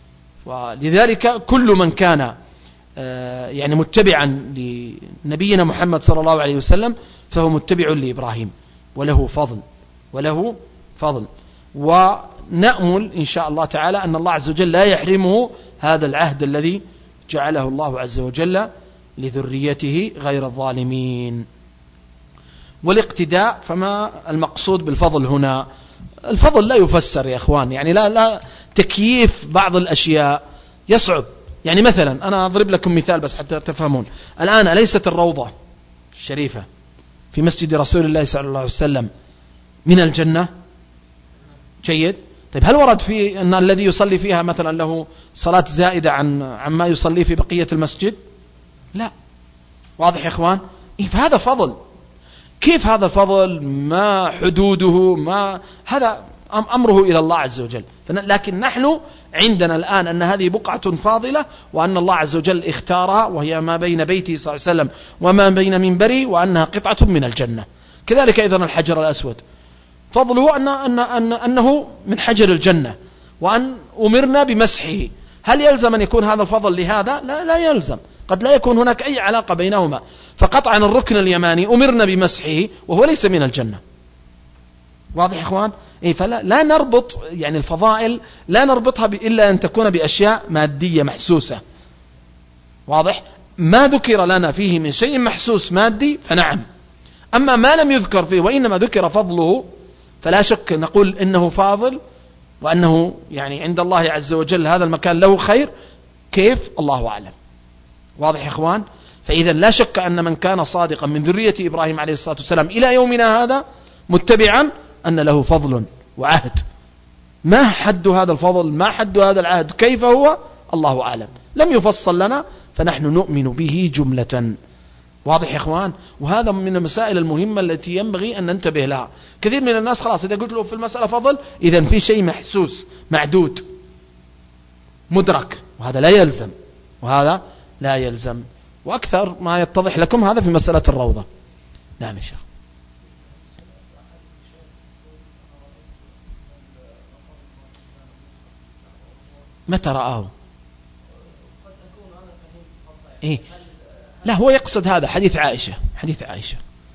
ولذلك كل من كان يعني متبعا لنبينا محمد صلى الله عليه وسلم فهو متبع لإبراهيم، وله فضل، وله فضل. ونأمل إن شاء الله تعالى أن الله عز وجل لا يحرمه هذا العهد الذي جعله الله عز وجل لذريته غير الظالمين. والاقتداء، فما المقصود بالفضل هنا؟ الفضل لا يفسر يا إخوان، يعني لا تكييف بعض الأشياء يصعب. يعني مثلا أنا أضرب لكم مثال بس حتى تفهمون. الآن أليست الروضة الشريفة في مسجد رسول الله صلى الله عليه وسلم من الجنة؟ جيد. طيب هل ورد في أن الذي يصلي فيها مثلا له صلاة زائدة عن ما يصلي في بقية المسجد؟ لا. واضح يا إخوان؟ فهذا فضل. كيف هذا الفضل؟ ما حدوده؟ ما هذا أمره إلى الله عز وجل. لكن نحن عندنا الآن أن هذه بقعة فاضلة، وأن الله عز وجل اختارها، وهي ما بين بيته صلى الله عليه وسلم وما بين منبري، وأنها قطعة من الجنة. كذلك أيضا الحجر الأسود فضله أنه من حجر الجنة، وأن أمرنا بمسحه. هل يلزم أن يكون هذا الفضل لهذا؟ لا يلزم، قد لا يكون هناك أي علاقة بينهما. فقطعا الركن اليماني أمرنا بمسحه وهو ليس من الجنة. واضح يا إخوان؟ فلا نربط يعني الفضائل، لا نربطها إلا أن تكون بأشياء مادية محسوسة. واضح؟ ما ذكر لنا فيه من شيء محسوس مادي فنعم. أما ما لم يذكر فيه وإنما ذكر فضله فلا شك نقول إنه فاضل، وأنه يعني عند الله عز وجل هذا المكان له خير. كيف؟ الله أعلم. واضح يا إخوان؟ فإذا لا شك أن من كان صادقا من ذرية إبراهيم عليه الصلاة والسلام إلى يومنا هذا متبعا أن له فضل وعهد. ما حد هذا الفضل؟ ما حد هذا العهد؟ كيف هو؟ الله أعلم، لم يفصل لنا، فنحن نؤمن به جملة. واضح يا إخوان؟ وهذا من المسائل المهمة التي ينبغي أن ننتبه لها. كثير من الناس خلاص إذا قلت له في المسألة فضل، إذن في شيء محسوس معدود مدرك، وهذا لا يلزم، وهذا لا يلزم. وأكثر ما يتضح لكم هذا في مسألة الروضة. نعم يا شيخ. متى رآه؟ لا، هو يقصد هذا حديث عائشة، حديث عائشة.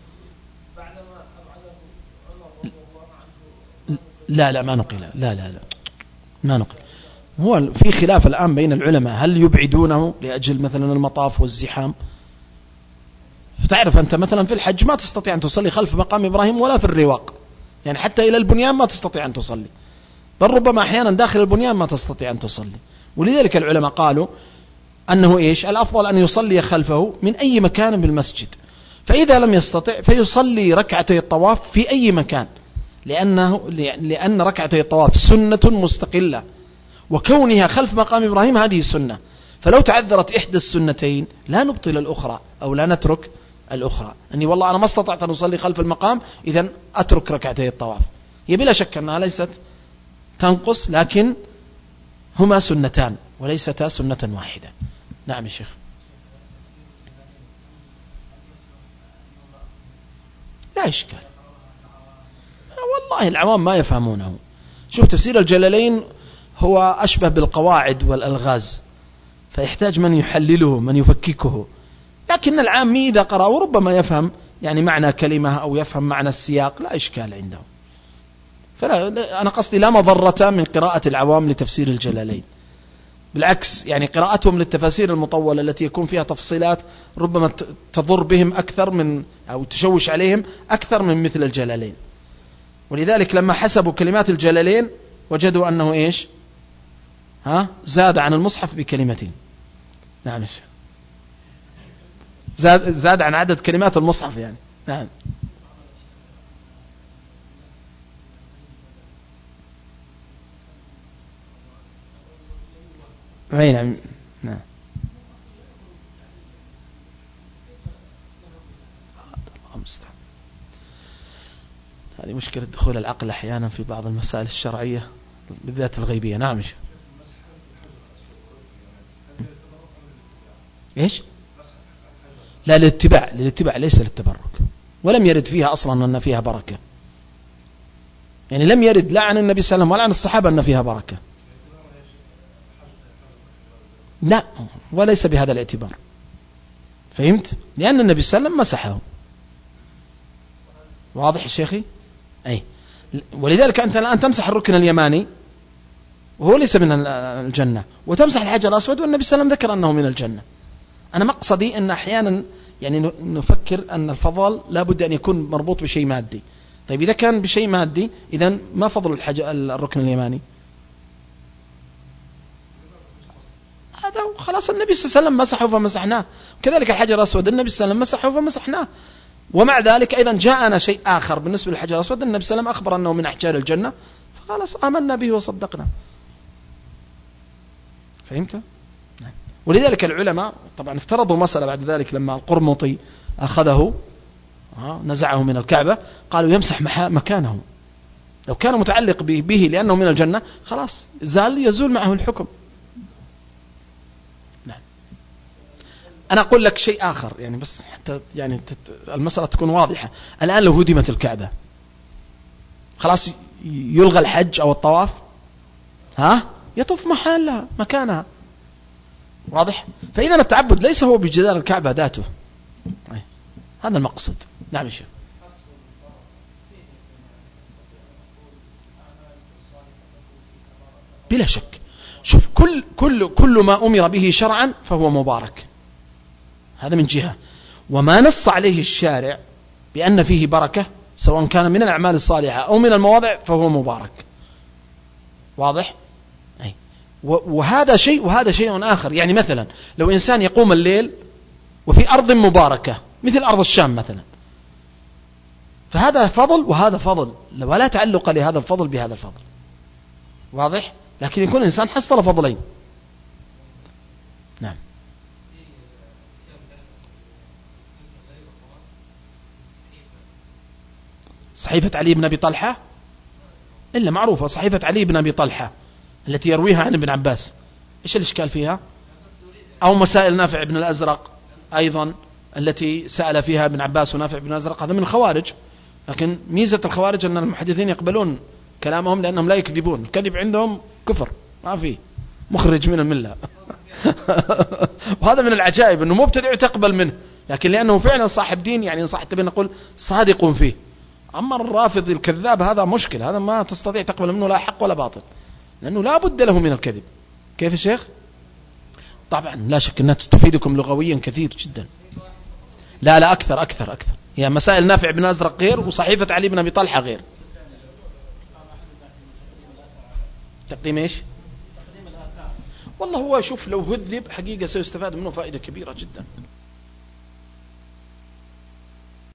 لا ما نقل، لا ما نقل. هو في خلاف الآن بين العلماء هل يبعدونه لأجل مثلا المطاف والزحام. فتعرف أنت مثلا في الحج ما تستطيع أن تصلي خلف مقام إبراهيم ولا في الرواق، يعني حتى إلى البنيان ما تستطيع أن تصلي، بل ربما أحيانا داخل البنيان ما تستطيع أن تصلي. ولذلك العلماء قالوا أنه الأفضل أن يصلي خلفه من أي مكان بالمسجد، فإذا لم يستطع فيصلي ركعتي الطواف في أي مكان، لأن ركعتي الطواف سنة مستقلة، وكونها خلف مقام إبراهيم هذه سنة. فلو تعذرت إحدى السنتين لا نبطل الأخرى أو لا نترك الأخرى. أني والله أنا ما استطعت أن أصلي خلف المقام، إذن أترك ركعتي الطواف. هي بلا شك أنها ليست تنقص، لكن هما سنتان وليستا سنة واحدة. نعم يا شيخ. لا إشكال، والله العوام ما يفهمونه. شوف تفسير الجلالين هو أشبه بالقواعد والألغاز، فيحتاج من يحلله من يفككه. لكن العامي إذا قرأ وربما يفهم يعني معنى كلمة أو يفهم معنى السياق لا إشكال عنده. أنا قصدي لا مضرة من قراءة العوام لتفسير الجلالين، بالعكس يعني قراءتهم للتفاسير المطولة التي يكون فيها تفصيلات ربما تضر بهم أكثر من أو تشوش عليهم أكثر من مثل الجلالين. ولذلك لما حسبوا كلمات الجلالين وجدوا أنه إيش زاد عن المصحف بكلمتين. نعم زاد عن عدد كلمات المصحف يعني. نعم نعم نعم. هذه مشكلة دخول العقل أحيانا في بعض المسائل الشرعية بالذات الغيبية. نعم إيش؟ لا للاتباع ليس للتبرك، ولم يرد فيها أصلا أن فيها بركة، يعني لم يرد لا عن النبي صلى الله عليه وسلم ولا عن الصحابة أن فيها بركة، لا وليس بهذا الاعتبار. فهمت؟ لأن النبي صلى الله عليه وسلم مسحه. واضح يا شيخي؟ أي. ولذلك أنت الآن تمسح الركن اليماني وهو ليس من الجنة، وتمسح الحجر الأسود والنبي صلى الله عليه وسلم ذكر أنه من الجنة. أنا مقصدي أن أحيانا يعني نفكر أن الفضل لا بد أن يكون مربوط بشيء مادي. طيب إذا كان بشيء مادي إذن ما فضل الركن اليماني؟ هذا خلاص النبي صلى الله عليه وسلم مسحه فمسحناه، كذلك الحجر الأسود النبي صلى الله عليه وسلم مسحه فمسحناه. ومع ذلك أيضا جاءنا شيء آخر بالنسبة للحجر الأسود، النبي صلى الله عليه وسلم أخبر أنه من أحجار الجنة، فخلاص آمنا به وصدقنا. فهمت؟ ولذلك العلماء طبعا افترضوا مسألة بعد ذلك لما القرمطي أخذه نزعه من الكعبة، قالوا يمسح مكانه، لو كان متعلق به لأنه من الجنة خلاص يزول معه الحكم. نعم. أنا أقول لك شيء آخر يعني بس حتى يعني المسألة تكون واضحة. الآن لو هدمت الكعبة خلاص يلغى الحج أو الطواف، يطوف محلها مكانها. واضح؟ فإذا التعبد ليس هو بجدار الكعبة ذاته، هذا المقصود. نعم شيخ. بلا شك. شوف كل ما أمر به شرعا فهو مبارك، هذا من جهة، وما نص عليه الشارع بأن فيه بركة سواء كان من الأعمال الصالحة أو من المواضع فهو مبارك. واضح؟ وهذا شيء وهذا شيء آخر. يعني مثلا لو إنسان يقوم الليل وفي أرض مباركة مثل أرض الشام مثلا، فهذا فضل وهذا فضل، ولا تعلق لهذا الفضل بهذا الفضل. واضح؟ لكن يكون الإنسان حصل فضلين. نعم. صحيفة علي بن أبي طلحة إلا معروفة، صحيفة علي بن أبي طلحة التي يرويها عن ابن عباس، إيش الإشكال فيها؟ أو مسائل نافع بن الأزرق أيضا التي سأل فيها ابن عباس ونافع بن الأزرق، هذا من الخوارج. لكن ميزة الخوارج أن المحدثين يقبلون كلامهم لأنهم لا يكذبون، الكذب عندهم كفر ما فيه، مخرج من الملة. وهذا من العجائب أنه مبتدع تقبل منه، لكن لأنه فعلا صاحب دين يعني إن صح تبين نقول صادق فيه. أما الرافض الكذاب هذا مشكل، هذا ما تستطيع تقبل منه لا حق ولا باطل، لأنه لا بد له من الكذب. كيف يا شيخ؟ طبعا لا شك أنها تفيدكم لغويا كثير جدا. لا أكثر هي مسائل نافع بن أزرق غير، وصحيفة علي بن أبي طلحة غير. تقديم إيش؟ والله هو شوف لو هذب حقيقة سيستفاد منه فائدة كبيرة جدا.